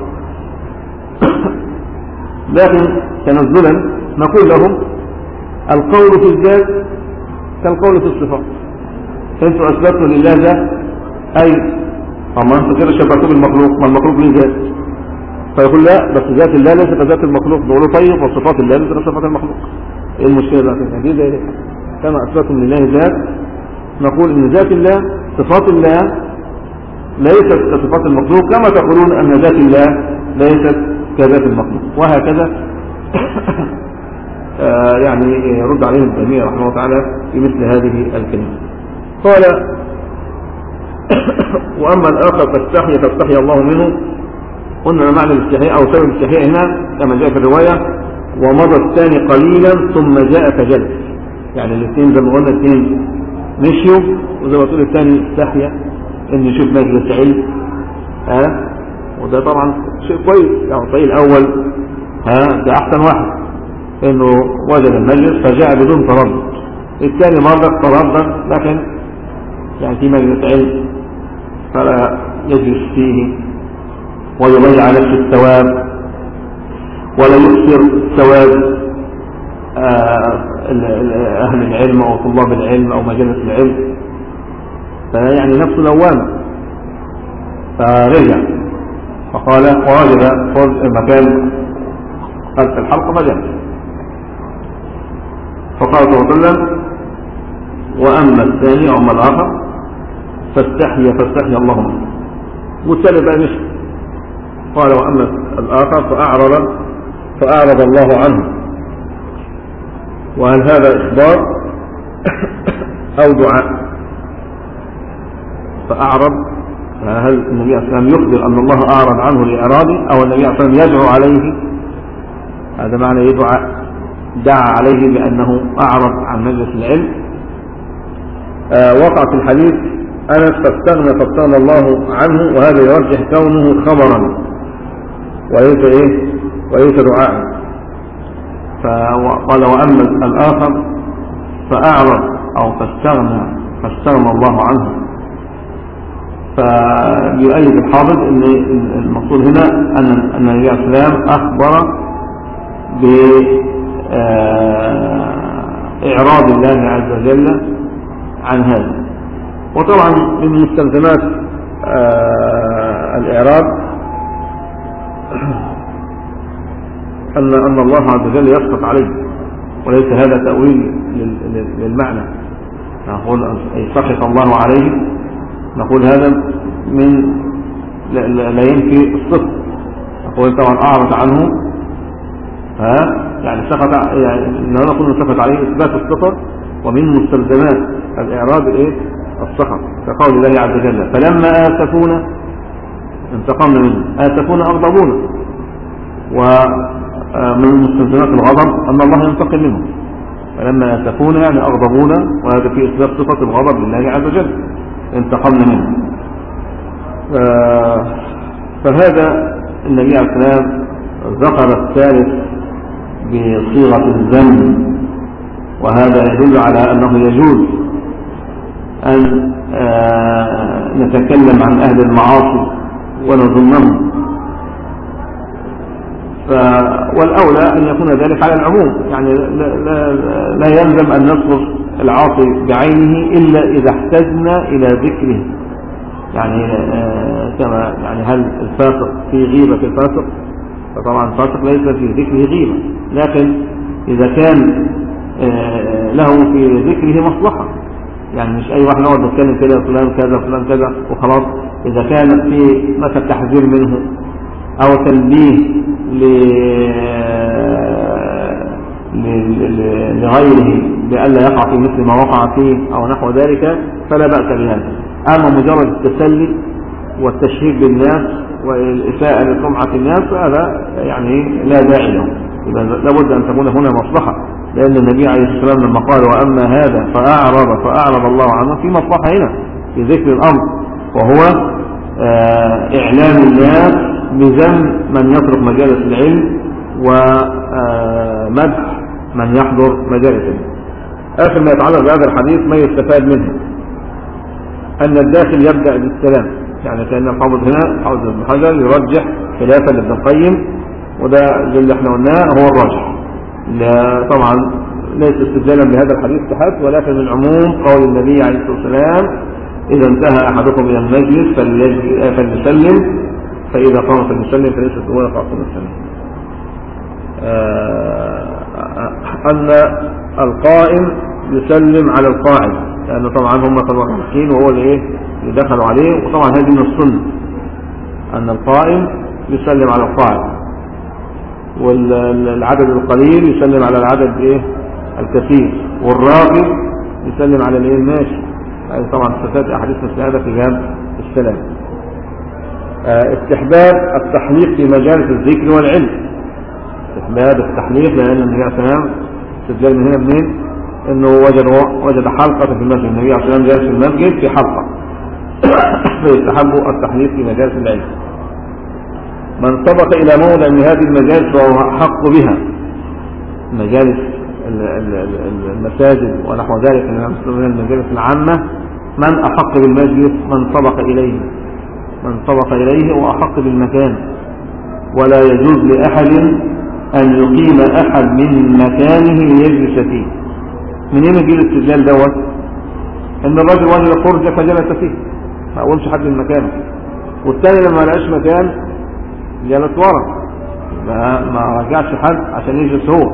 لكن تنزلا نقول لهم القول في الذات كالقول في الصفات. انتوا اثبتوا لله ذات، اي اما انتوا كده شبهتوا بالمخلوق، ما المخلوق ليه ذات، فيقول لا بس ذات الله ليست ذات المخلوق، نقول طيب وصفات الله ليست صفات المخلوق. ايه المشكله بقى؟ دي زي كما اثبتوا لله ذات نقول ان ذات الله صفات الله ليست كصفات المخلوق، كما تقولون ان ذات الله ليست كذات المخلوق، وهكذا. آه يعني يرد عليهم ابن تيمية رحمه الله تعالى في مثل هذه الكلمة. قال وأما الآخر فاستحي فاستحي الله منه. قلنا معنى الاستحياء أو سبب الاستحياء هنا كما جاء في الرواية ومضى الثاني قليلا ثم جاء فجلس، يعني الاثنين زي ما قلنا الاثنين مشيوا، وزي ما تقول الثاني استحيا ان يشوف مجلس علم، ها أه؟ وده طبعا شيء كويس. يعني الطريق الاول ها ده احسن واحد انه وجد المجلس فجاء بدون تردد، الثاني مرة تردد لكن يعني في مجلس علم فلا يجلس فيه ويضيع نفس الثواب ولا يكثر ثواب أهل العلم أو طلاب العلم أو مجالس العلم، فيعني نفسه لوامة. فرجع فقال ووجد مكان خلف الحلقة مجلس، فقال صلى الله عليه وسلم وأما الثاني وأما الآخر فاستحيا فاستحيا الله منه. والثاني بقى مشي، قال وأما الآخر فأعرض فأعرض الله عنه. وهل هذا إخبار أو دعاء؟ فأعرض هل النبي صلى الله عليه وسلم يخبر أن الله أعرض عنه لإعراضه، أو النبي صلى الله عليه وسلم يدعو عليه؟ هذا معنى يدعى، دعا عليه بأنه أعرض عن مجلس العلم. آه وقع في الحديث أنس فاستغنى فاستغنى الله عنه، وهذا يرجح كونه خبرا وليس إيه وليس دعاء. فقال وأما الآخر فأعرض أو فاستغنى فاستغنى الله عنه. فيؤيد الحافظ أن المقصود هنا أن النبي صلى الله عليه وسلم أخبر بإعراض الله عز وجل عن هذا. وطبعا من مستلزمات الإعراض أن أن الله عز وجل يسقط عليه، وليس هذا تأويل للمعنى. نقول أي سقط الله عليه، نقول هذا من لا ينفي الصدق. نقول طبعا أعرض عنه، ها يعني سقط، يعني لا نقول سقط عليه إثبات الصفة، ومن مستلزمات الإعراض إيه السخط، كقول الله عز وجل فلما آسفونا انتقمنا منه، آسفونا أغضبونا. ومن مستلزمات الغضب أن الله ينتقم منه، فلما آسفونا يعني أغضبونا، وهذا في إثبات صفة الغضب لله عز وجل، انتقمنا منه. فهذا النبي عليه السلام ذكر الثالث بصيغة الذم، وهذا يدل على أنه يجوز أن نتكلم عن أهل المعاصي ونظنهم، والأولى أن يكون ذلك على العموم، يعني لا, لا, لا يلزم أن نذكر العاصي بعينه إلا إذا احتجنا إلى ذكره. يعني كما يعني هل الفاسق في غيبة الفاسق؟ فطبعا الفاسق ليس في ذكره غيبة، لكن إذا كان له في ذكره مصلحة، يعني مش أي واحد نقعد نتكلم كده فلان كذا فلان كذا وخلاص. إذا كان في مثل تحذير منه أو تنبيه لغيره بألا يقع في مثل ما وقع فيه أو نحو ذلك فلا بأس بهذا. أما مجرد التسلي والتشهير بالناس والإساءة لسمعة الناس فهذا يعني لا داعي له، لابد أن تكون هنا مصلحة، لأن النبي عليه الصلاة والسلام لما قال وأما هذا فأعرض فأعرض الله عنه في مصلحة هنا في ذكر الأمر، وهو إعلام الناس بذم من يترك مجالس العلم ومدح من يحضر مجالسه. آخر ما يتعلق بهذا الحديث ما يستفاد منه أن الداخل يبدأ بالسلام، يعني كأن الحافظ هنا حافظ ابن حجر يرجح خلافا لابن القيم، وده اللي احنا قلناه هو الراجح. طبعا ليس استدلالا بهذا الحديث تحت، ولكن من عموم قول النبي عليه الصلاة والسلام إذا انتهى أحدكم إلى المجلس فليسلم، فإذا قام فليسلم فليس هو يقع فليسلم. أن القائم يسلم على القاعد، لأنه طبعا هم طبعا مسكين وهو اللي ايه اللي دخلوا عليه، وطبعا هذه من السنة أن القائم يسلم على القاعد، والعدد القليل يسلم على العدد ايه الكثير، والراغب يسلم على الايه الماشي. هذه طبعا ستات احاديث مثل هذا في باب السلام. استحباب التحليق في مجالس الذكر والعلم، استحباب التحليق، لأن النبي عليه الصلاة والسلام استدلال من هنا منين؟ انه وجد وجد حلقة في المسجد، النبي عليه الصلاة والسلام جالس في المسجد في حلقة فيستحب التحليق في مجالس العلم. من سبق إلى موضع من هذه المجالس فهو أحق بها، مجالس المساجد ونحو ذلك من المجالس العامة، من أحق بالمجلس من سبق إليه، من سبق إليه وأحق بالمكان، ولا يجوز لأحد أن يقيم أحد من مكانه ليجلس فيه. من هنا يجي الاستدلال دوت ان الرجل وجد فرجة فجلس فيه، ما اقولش حد من مكانه، والثاني لما لقاش مكان جلس ورا، ما رجعش حد عشان يجلس هو.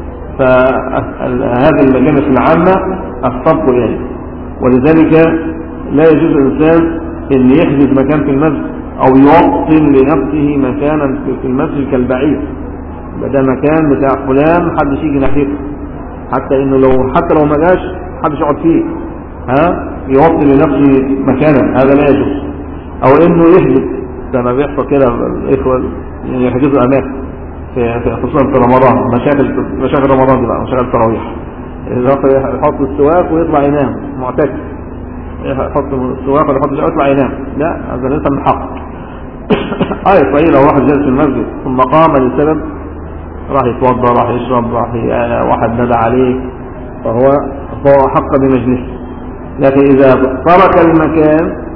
فهذه المجالس العامة السبق اليه، ولذلك لا يجوز الانسان ان يحجز مكان في المسجد او يوطن لنفسه مكانا في المسجد كالبعيد، ده مكان بتاع فلان محدش يجي ناحيته، حتى انه لو حتى لو ما جاش محدش يقعد فيه، ها يوطن لنفسه مكانا، هذا لا يجوز. او انه يحجز زي ما بيحصل كده الاخوه يحجزوا اماكن في في- خصوصا في رمضان، مشاكل مشاكل رمضان دي بقى مشاكل التراويح، يحط السواك ويطلع ينام معتكف، يحط السواك ولا يحط السواك ويطلع ينام، لا هذا ليس من حق. آية صحيح لو واحد جالس في المسجد ثم قام لسبب، راح يتوضا راح يشرب راح ي... واحد ندى عليه، فهو فهو حق بمجلسه. لكن إذا ترك المكان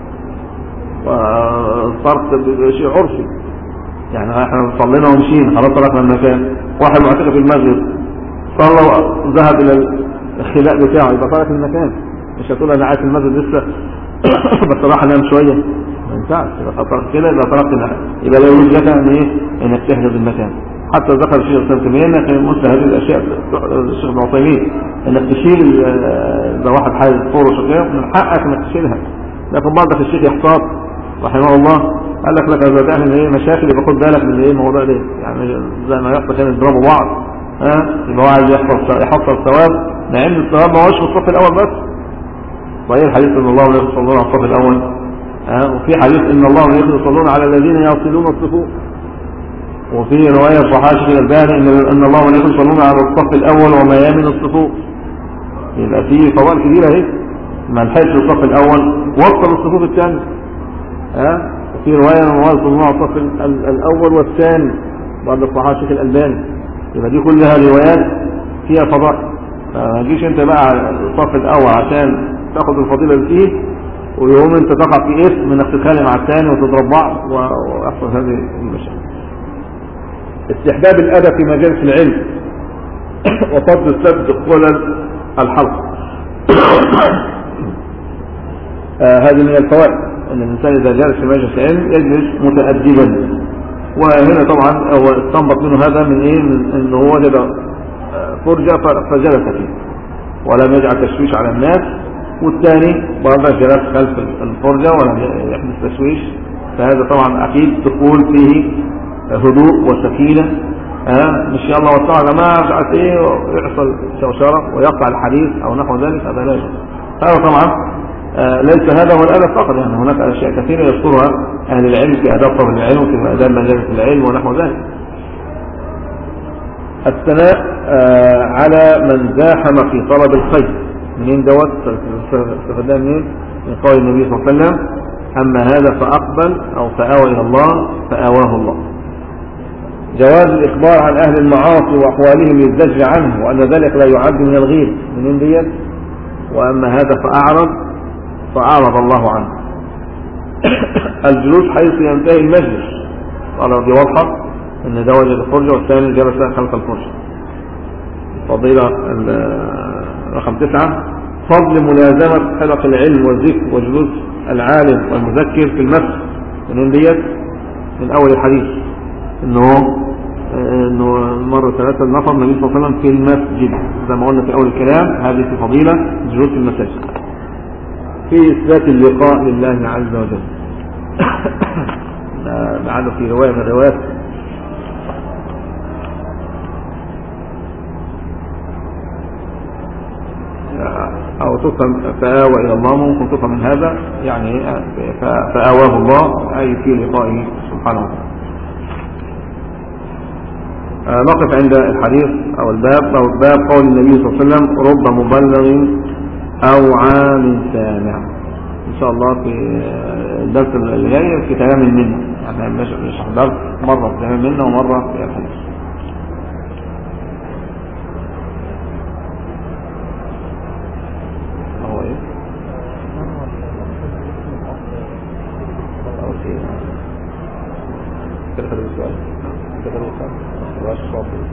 وصرت بشيء عرفي، يعني احنا صلينا ومشينا خلاص تركنا المكان، واحد معتكف في المسجد صلى وذهب الى الخلاء بتاعه، يبقى ترك المكان، مش هتقول انا قاعد في المسجد لسه بس راح انام شويه، ما ينفعش. يبقى ترك كده يبقى تركت المكان، يبقى لا يجوز لك ان ايه انك تحجز المكان. حتى ذكر الشيخ ابن تيميه لكن مثل هذه الاشياء الشيخ ابن عثيمين انك تشيل اذا واحد حاجز فرش وكده من حقك انك تشيلها، لكن برضك الشيخ يحتاط رحمه الله قال لك لك اذا تعمل ايه مشاكل يبقى خد بالك من ايه الموضوع ده، يعني زي ما يحصل كانوا يضربوا بعض ها يبقى واحد يحصل يحصل ثواب، مع ان الثواب ما هوش في الصف الاول بس. صحيح الحديث ان الله لا يصلون على الصف الاول، ها وفي حديث ان الله لا يصلون على الذين يصلون الصفوف، وفي روايه صحيحه الألباني ان ان الله لا يصلون على الصف الاول وما يمن الصفوف. يبقى في فضائل كبيره اهي، ما لحقش الصف الاول وصل الصفوف الثانيه، ها في روايه ان الله يصلون على الصف الاول والثاني بعد الصحابه الشيخ الألباني. يبقى دي كلها روايات فيها فضائل، ما تجيش انت بقى الصف الاول عشان تاخد الفضيله اللي فيه ويوم انت تقع في اسم انك تتخانق مع الثاني وتضرب بعض ويحصل هذه المشاكل. استحباب الادب في مجالس العلم وفضل سد خلل الحلقه. آه هذه من الفوائد ان الانسان اذا جلس في مجلس العلم يجلس متادبا، وهنا طبعا هو استنبط منه هذا من ايه من انه هو وجد فرجه فجلس فيه ولم يجعل تشويش على الناس، والثاني برضه جلس خلف الفرجه ولم يحدث تشويش، فهذا طبعا اكيد دخول فيه هدوء وسكينه، ها مش يلا وسع يا جماعه مش عارف ايه ويحصل شوشره ويقطع الحديث او نحو ذلك، هذا لا يجوز. هذا طبعا آه ليس هذا هو الادب فقط، يعني هناك اشياء كثيره يذكرها اهل العلم في اداب طلب العلم وفي اداب مجالس العلم ونحو ذلك. الثناء آه على من زاحم في طلب الخير، منين دوت استفدنا منين؟ من قول النبي صلى الله عليه وسلم اما هذا فاقبل او فاوى الى الله فاواه الله. جواز الاخبار عن اهل المعاصي واحوالهم للزجر عنه وان ذلك لا يعد من الغيب، منين ديت؟ واما هذا فاعرض فأعرض الله عنه. الجلوس حيث ينتهي المجلس، قال دي واضحة ان ده وجه الفرجة والثاني جلس خلف الفرجة. فضيلة رقم تسعة فضل ملازمة حلق العلم والذكر وجلوس العالم والمذكر في المسجد، من ديت من اول الحديث انه انه مرة ثلاثة نفر النبي صلى الله عليه وسلم في المسجد زي ما قلنا في اول الكلام، هذه في فضيلة جلوس في المساجد في إثبات اللقاء لله عز وجل. لعله في رواية من الروايات أو تفهم فآوى إلى الله، ممكن تفهم من هذا يعني فآواه الله أي في لقائه سبحانه وتعالى. نقف عند الحديث أو الباب أو الباب قول النبي صلى الله عليه وسلم رب مبلغ أو عام سامع. إن شاء الله في الدرس اللي جاي في تمام المنة، يعني مش مش درس مرة في تمام المنة ومرة في الحديث. هو إيه؟ أول شيء كده خلي السؤال كده خلي السؤال السؤال الصافي.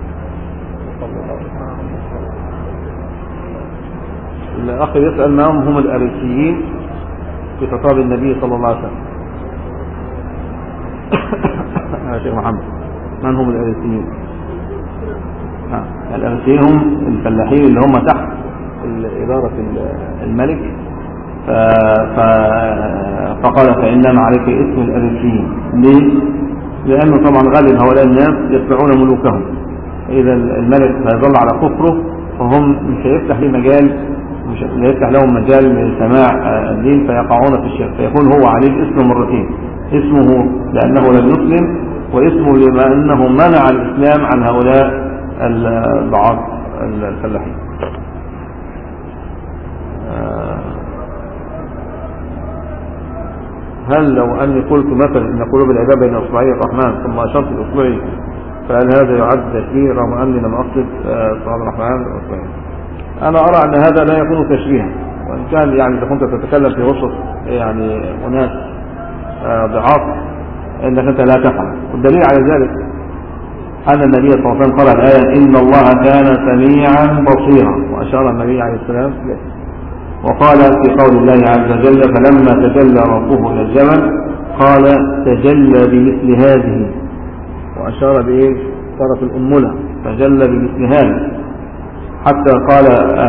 الأخ يسأل ما هم الأريسيين في خطاب النبي صلى الله عليه وسلم. يا شيخ محمد من هم الأريسيين؟ الأريسيين هم الفلاحين اللي هم تحت إدارة الملك، فقال فإنما عليك اسم الأريسيين. ليه؟ لأنه طبعا غالب هؤلاء الناس يتبعون ملوكهم، إذا الملك هيظل على كفره فهم مش هيفتح لي مجال مش لا يفتح لهم مجال من سماع الدين فيقعون في الشرك، فيكون هو عليه الاسم مرتين، اسمه لأنه لم يسلم، واسمه لما أنه منع الإسلام عن هؤلاء الضعاف الفلاحين. هل لو أني قلت مثلا إن قلوب العباد بين إصبعي الرحمن ثم أشرت بإصبعي فهل هذا يعد تشبيه رغم أني لم أقصد صعد الرحمن بإصبعي؟ أنا أرى أن هذا لا يكون تشبيها، وإن كان يعني إذا كنت تتكلم في وسط يعني أناس ضعاف إنك أنت لا تفعل. والدليل على ذلك أن النبي صلى الله عليه وسلم قال الآية إن الله كان سميعا بصيرا، وأشار النبي عليه السلام إليه. وقال في قول الله عز وجل فلما تجلى ربه إلى الجبل قال تجلى بمثل هذه، وأشار بإيه طرف الأمولة تجلى بمثل هذه، حتى قال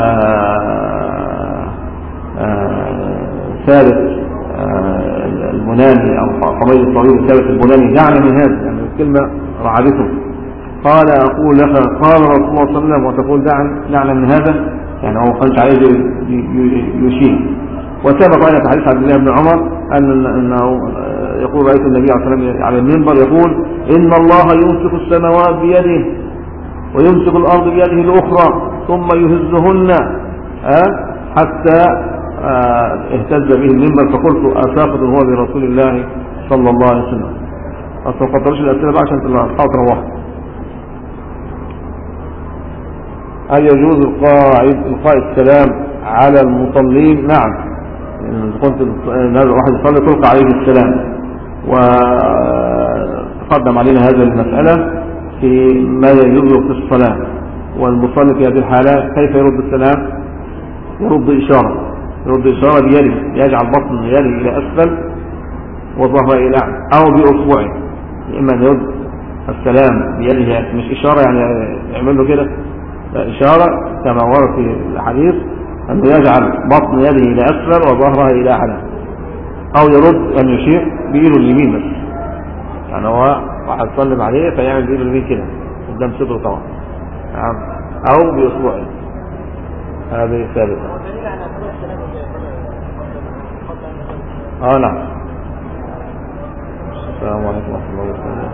آآ آآ ثالث البناني أو حميد الطويل ثالث البناني دعنا من هذا، يعني الكلمة رعبته. قال أقول لك قال رسول الله صلى الله عليه وسلم وتقول دعنا من هذا، يعني هو قلت عليه يشير. وسبق أن في حديث عبد الله بن عمر أن أنه يقول رأيت النبي عليه الصلاة والسلام على المنبر يقول إن الله يمسك السماوات بيده ويمسك الأرض بيده الأخرى ثم يهزهن حتى اهتز به المنبر، فقلت أساقط هو برسول الله صلى الله عليه وسلم. أصلا ما قدرش الأسئلة بقى عشان تلقى تروح. هل يجوز إلقاء السلام على المصلين؟ نعم، إن كنت واحد يصلي تلقى عليه السلام، وتقدم علينا هذه المسألة في ما يجوز في الصلاة. والمصلي في هذه الحالة كيف يرد السلام؟ يرد إشارة يرد إشارة بيده، يجعل بطن يده إلى أسفل وظهره إلى أعلى أو بأصبعه، إما أن يرد السلام بيده، مش إشارة يعني يعمل له كده، إشارة كما ورد في الحديث أنه يجعل بطن يده إلى أسفل وظهرها إلى أعلى، أو يرد أن يشير بإيده اليمين بس، يعني هو واحد سلم عليه فيعمل بإيده اليمين كده قدام صدره طبعا، أو بأصبعه. هذه الثالثة. آه نعم. السلام عليكم ورحمة الله وبركاته.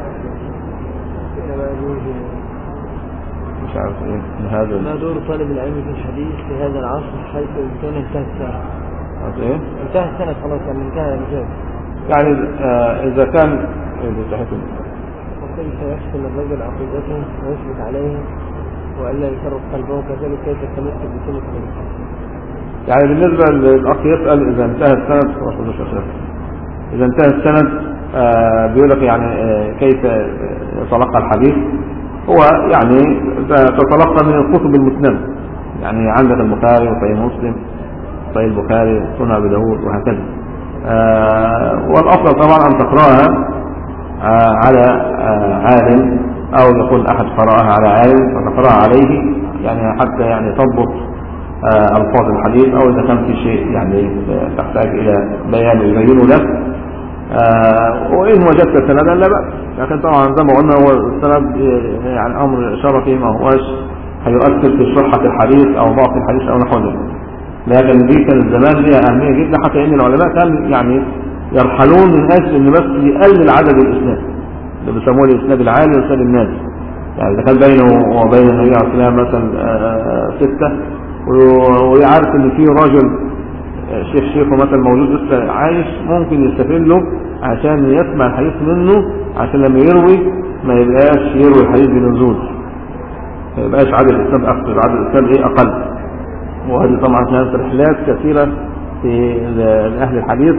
مش عارف ايه هذا. ما دور طالب العلم في الحديث في هذا العصر حيث كان انتهى السنة؟ ايه؟ انتهى السنة خلاص، يعني انتهى المجال. يعني آه إذا كان إذا تحكم. وكيف يحسن الرجل عقيدته ويثبت عليه وألا يفرق قلبه، كذلك كيف يتمسك بسنة النبي؟ يعني بالنسبة للأخ يسأل إذا انتهى السند رسول الله، إذا انتهى السند آه بيقول لك يعني آه كيف يتلقى الحديث. هو يعني تتلقى من الكتب المسلمة، يعني عندك البخاري وصحيح مسلم صحيح البخاري وسنن أبي داود وهكذا. آه والأفضل طبعا أن تقرأها آه على آه عالم، أو يكون أحد قرأها على عالم فتقرأها عليه، يعني حتى يعني تضبط آه ألفاظ الحديث، أو إذا كان في شيء يعني تحتاج إلى بيان يبينه لك. آه وإن وجدت سندا لا بأس، لكن طبعا زي ما قلنا هو السند يعني أمر شرفي ما هوش هيؤثر في صحة الحديث أو ضعف الحديث أو نحو ذلك. لكن دي كان الزمان ليها أهمية جدا، حتى إن العلماء كانوا يعني يرحلون من أجل إن بس يقلل عدد الإسناد اللي بيسموه الإسناد العالي والإسناد النازل. يعني إذا كان بينه وبين النبي عليه الصلاة والسلام مثلا آه ستة، ويعرف إن في رجل شيخ شيخه مثلا موجود لسه عايش، ممكن يستفيد له عشان يسمع الحديث منه، عشان لما يروي ما يبقاش يروي الحديث بنزول، ما يبقاش عدد الإسناد أكثر، عدد الإسناد إيه أقل. وهذه طبعا كانت رحلات كثيرة في لأهل الحديث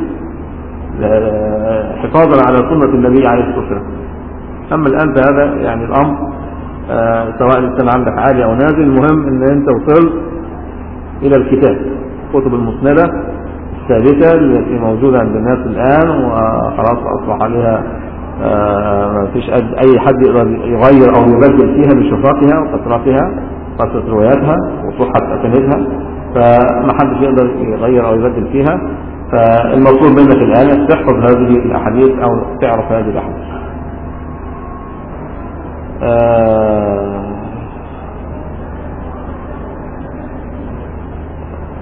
حفاظا على سنة النبي عليه الصلاة والسلام. أما الآن هذا يعني الأمر آه سواء الإنسان عندك عالي أو نازل، المهم أن أنت وصلت إلى الكتاب، كتب المسندة الثابتة التي موجودة عند الناس الآن وخلاص أصبح عليها آه ما فيش أي حد يقدر يغير أو يبدل فيها بشفاقها وكثرتها قصة رواياتها وصحة أسانيدها، فما حدش يقدر يغير أو يبدل فيها. فالمطلوب منك الآن تحفظ هذه الأحاديث أو تعرف هذه الأحاديث. آه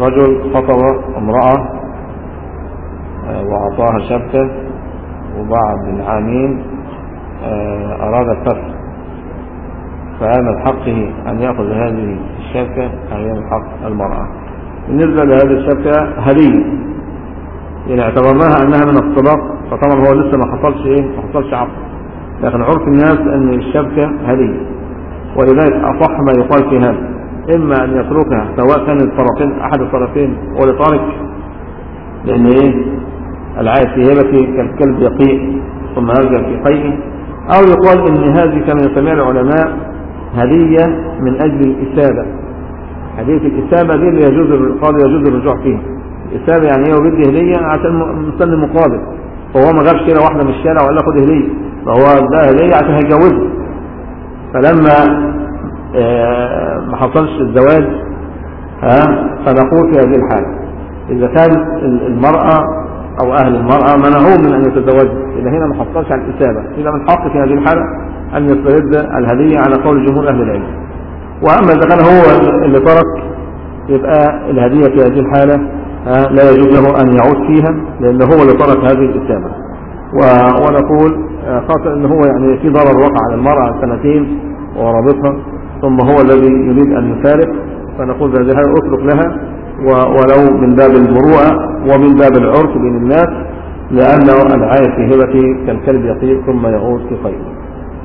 رجل خطب امرأة وأعطاها شبكة، وبعد العامين أراد الفسخ، فهل من حقه أن يأخذ هذه الشبكة أم هي من حق المرأة؟ بالنسبة لهذه الشبكة هدية، يعني اعتبرناها أنها من الطلاق، فطبعا هو لسه ما حصلش إيه ما حصلش عقد، لكن عرف الناس أن الشبكة هدية، ولذلك أصح ما يقال في هذا إما أن يتركها سواء كان الطرفين أحد الطرفين ولطارق، لأن إيه العائد في هبته كالكلب يقيء ثم يرجع في قيئه، أو يقال إن هذه كما يسميها العلماء هدية من أجل الإسابة. هدية الإسابة دي اللي يجوز قال يجوز الرجوع فيها. الإسابة يعني إيه؟ وبدي هدية عشان مستني مقابل، فهو ما جابش كده واحدة من الشارع وقال له خد هدية، فهو ده هدية عشان هيجوزها. فلما آه ما حصلش الزواج ها فنقول في هذه الحالة إذا كان المرأة أو أهل المرأة منعوه من أن يتزوجوا، إذا هنا ما حصلش على الإسابة، إذا من حق في هذه الحالة أن يسترد الهدية على قول جمهور أهل العلم. وأما إذا كان هو اللي ترك يبقى الهدية في هذه الحالة لا يجوز له أن يعود فيها، لأن هو اللي ترك هذه الإسابة. ونقول خاصة أن هو يعني في ضرر وقع على المرأة سنتين ورابطها، ثم هو الذي يريد أن يفارق، فنقول في هذه الحالة أترك لها، ولو من باب المروءة ومن باب العرف بين الناس، لأنه العائد في هبته كالكلب يقيء ثم يعود في قيئه.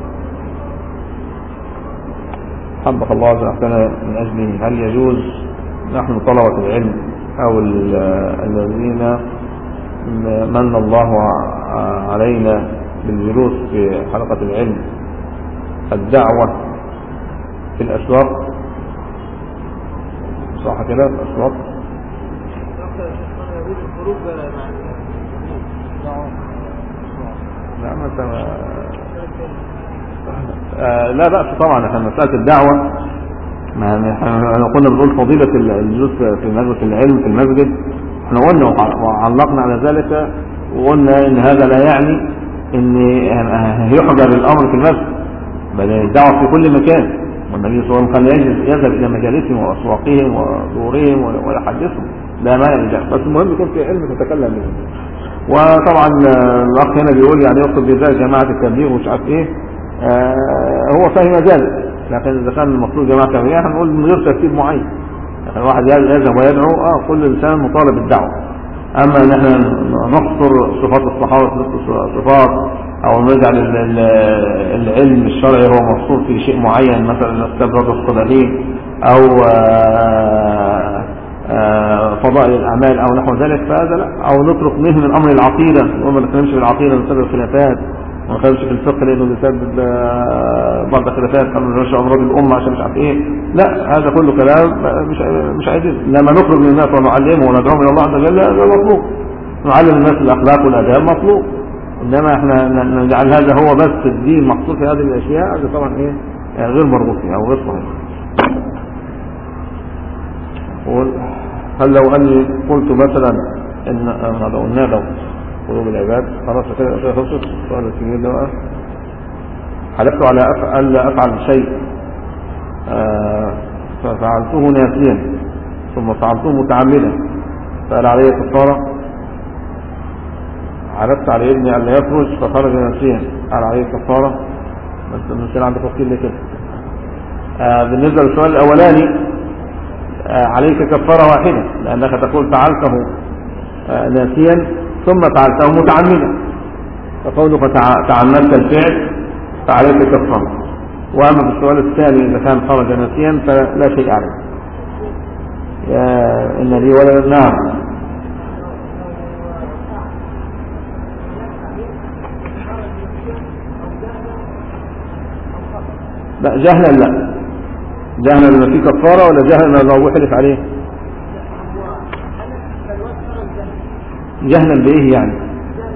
حبك الله وجعلنا من أجله. هل يجوز نحن طلبة العلم أو الذين من الله علينا بالجلوس في حلقة العلم الدعوة في الأسواق؟ صح كده الأسواق؟ لا ما آه لا بأس طبعا. احنا مسألة الدعوة ما قلنا بنقول فضيلة الجلوس في مجلس العلم في المسجد، احنا قلنا وعلقنا على ذلك وقلنا ان هذا لا يعني ان يحضر الامر في المسجد، بل الدعوة في كل مكان، والنبي صلى الله عليه وسلم كان يذهب الى مجالسهم واسواقهم ودورهم ويحدثهم، لا مانع من ذلك، بس المهم يكون في علم تتكلم به. وطبعا الاخ هنا بيقول يعني يقصد بذلك جماعة التبليغ ومش عارف ايه، آه هو فاهم ذلك، لكن اذا كان المفروض جماعة التبليغ هنقول من غير ترتيب معين، يعني الواحد يذهب ويدعو اه كل انسان مطالب بالدعوة. اما ان احنا نحصر صفات الصحابة صفات، او نجعل العلم الشرعي هو محصور في شيء معين، مثلا استبرد الصالحين او آه آه فضائل الاعمال او نحو ذلك، فهذا لا. او نترك منه من امر العقيدة، وما نتكلمش في العقيدة بسبب الخلافات، وما نتكلمش في الفقه لانه بسبب بعض الخلافات كانوا نرجع امراض الامه عشان مش عارف ايه، لا هذا كله كلام مش مش عايزين. لما نخرج من الناس ونعلمهم وندعوهم الى الله عز وجل هذا مطلوب، نعلم الناس الاخلاق والاداب مطلوب، انما احنا نجعل هذا هو بس الدين محصور في هذه الاشياء، هذا طبعا ايه غير مرغوب فيها او غير صحيح. هل لو اني قلت مثلا ان هذا النادى قلوب العباد خلاص كده الاشياء خلصت؟ السؤال الكبير ده بقى، حلفت على أفعل لا افعل شيء آه ففعلته ناسيا ثم فعلته متعمدا، فقال علي كفاره. حلفت على ابني ان لا يخرج فخرج ناسيا، قال علي كفاره، بس المسألة عندك وكيل ليه كده. آه بالنسبه للسؤال الاولاني آه عليك كفاره واحده، لانك تقول فعلته آه ناسيا ثم فعلته متعمدا، فقولك تعمدت الفعل فعليك كفاره. واما في السؤال الثاني اذا كان خرج ناسيا فلا شيء عليه. يا ان لي ولد. نعم لا جهلا، لا جهلا لما في كفاره، ولا جهلا لو حلف عليه؟ جهلا بايه يعني؟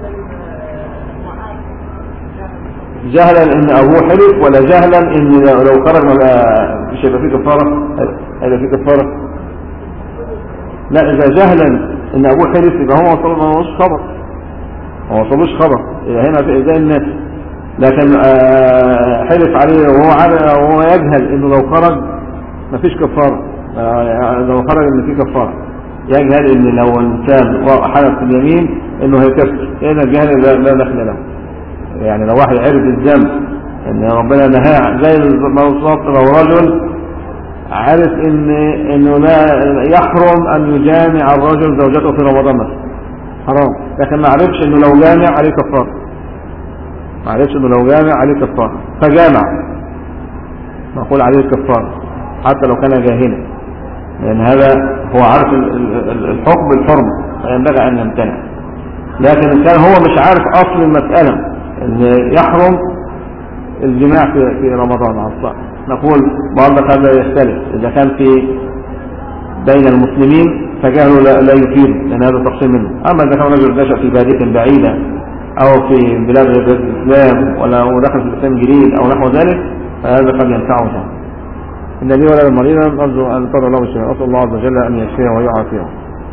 جهلا ان ابوه حلف، ولا جهلا ان لو خرج مش هيبقى فيه كفاره؟ هيبقى فيه كفاره. لا اذا جهلا ان ابوه حلف يبقى هو ما وصلوش خبر، ما وصلوش خبر هنا في زي الناس. لكن حلف عليه وهو وهو يجهل انه لو خرج ما فيش كفاره، لو خرج ان فيه كفاره، يجهل ان لو انسان حدث في اليمين انه هيكفر، هنا الجهل لا دخل له. يعني لو واحد عرف الذنب ان ربنا نهاه، زي الموصوف لو رجل عرف ان انه لا يحرم ان يجامع الرجل زوجته في رمضان مثلا، حرام، لكن ما عرفش انه لو جامع عليه كفاره، ما عرفش انه لو جامع عليه كفاره فجامع، نقول عليه كفاره حتى لو كان جاهلا، لان هذا هو عارف الحكم بالحرم فينبغي ان يمتنع. لكن ان كان هو مش عارف اصل المساله ان يحرم الجماع في في رمضان على الصائم، نقول برضه هذا يختلف. اذا كان في بين المسلمين فجهله لا, لا يفيد، لان هذا تقسيم منه. اما اذا كان رجل نشأ في بادية بعيدة او في بلاد غير الاسلام ولا دخل في الاسلام جديد او نحو ذلك فهذا قد ينفعه. ان لي ولد مريضا ارجو ان تدعو له بالشفاء، اسال الله عز وجل ان يشفيه ويعافيه.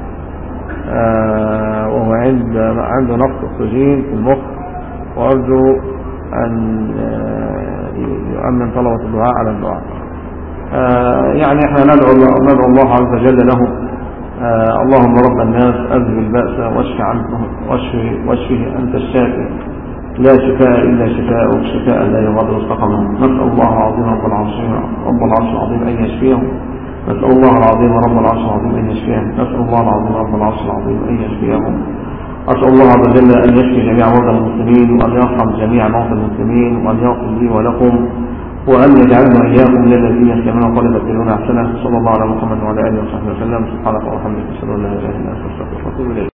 آه وهو عند عنده نقص اكسجين في المخ، وارجو ان آه يؤمن طلبة الدعاء على الدعاء. آه يعني احنا ندعو الله, ندعو الله عز وجل له. آه اللهم رب الناس اذهب البأس واشف عنه واشفه واشفه انت الشافي لا شفاء الا شفاءك شفاء لا يغادر سقما. نسأل الله العظيم رب العرش رب العرش العظيم ان يشفيه. نسأل الله العظيم رب العرش العظيم ان يشفيه. نسأل الله العظيم رب العرش العظيم ان يشفيه. أسأل الله عز وجل أن يشفي جميع مرضى المسلمين، وأن يرحم جميع موتى المسلمين، وأن يغفر لي ولكم، وأن يجعلنا إياكم من الذين يستمعون قولا فيتبعون أحسنه. صلى الله على محمد وعلى آله وصحبه وسلم. سبحانك اللهم وبحمدك أشهد أن لا إله إلا أنت أستغفرك وأتوب إليك.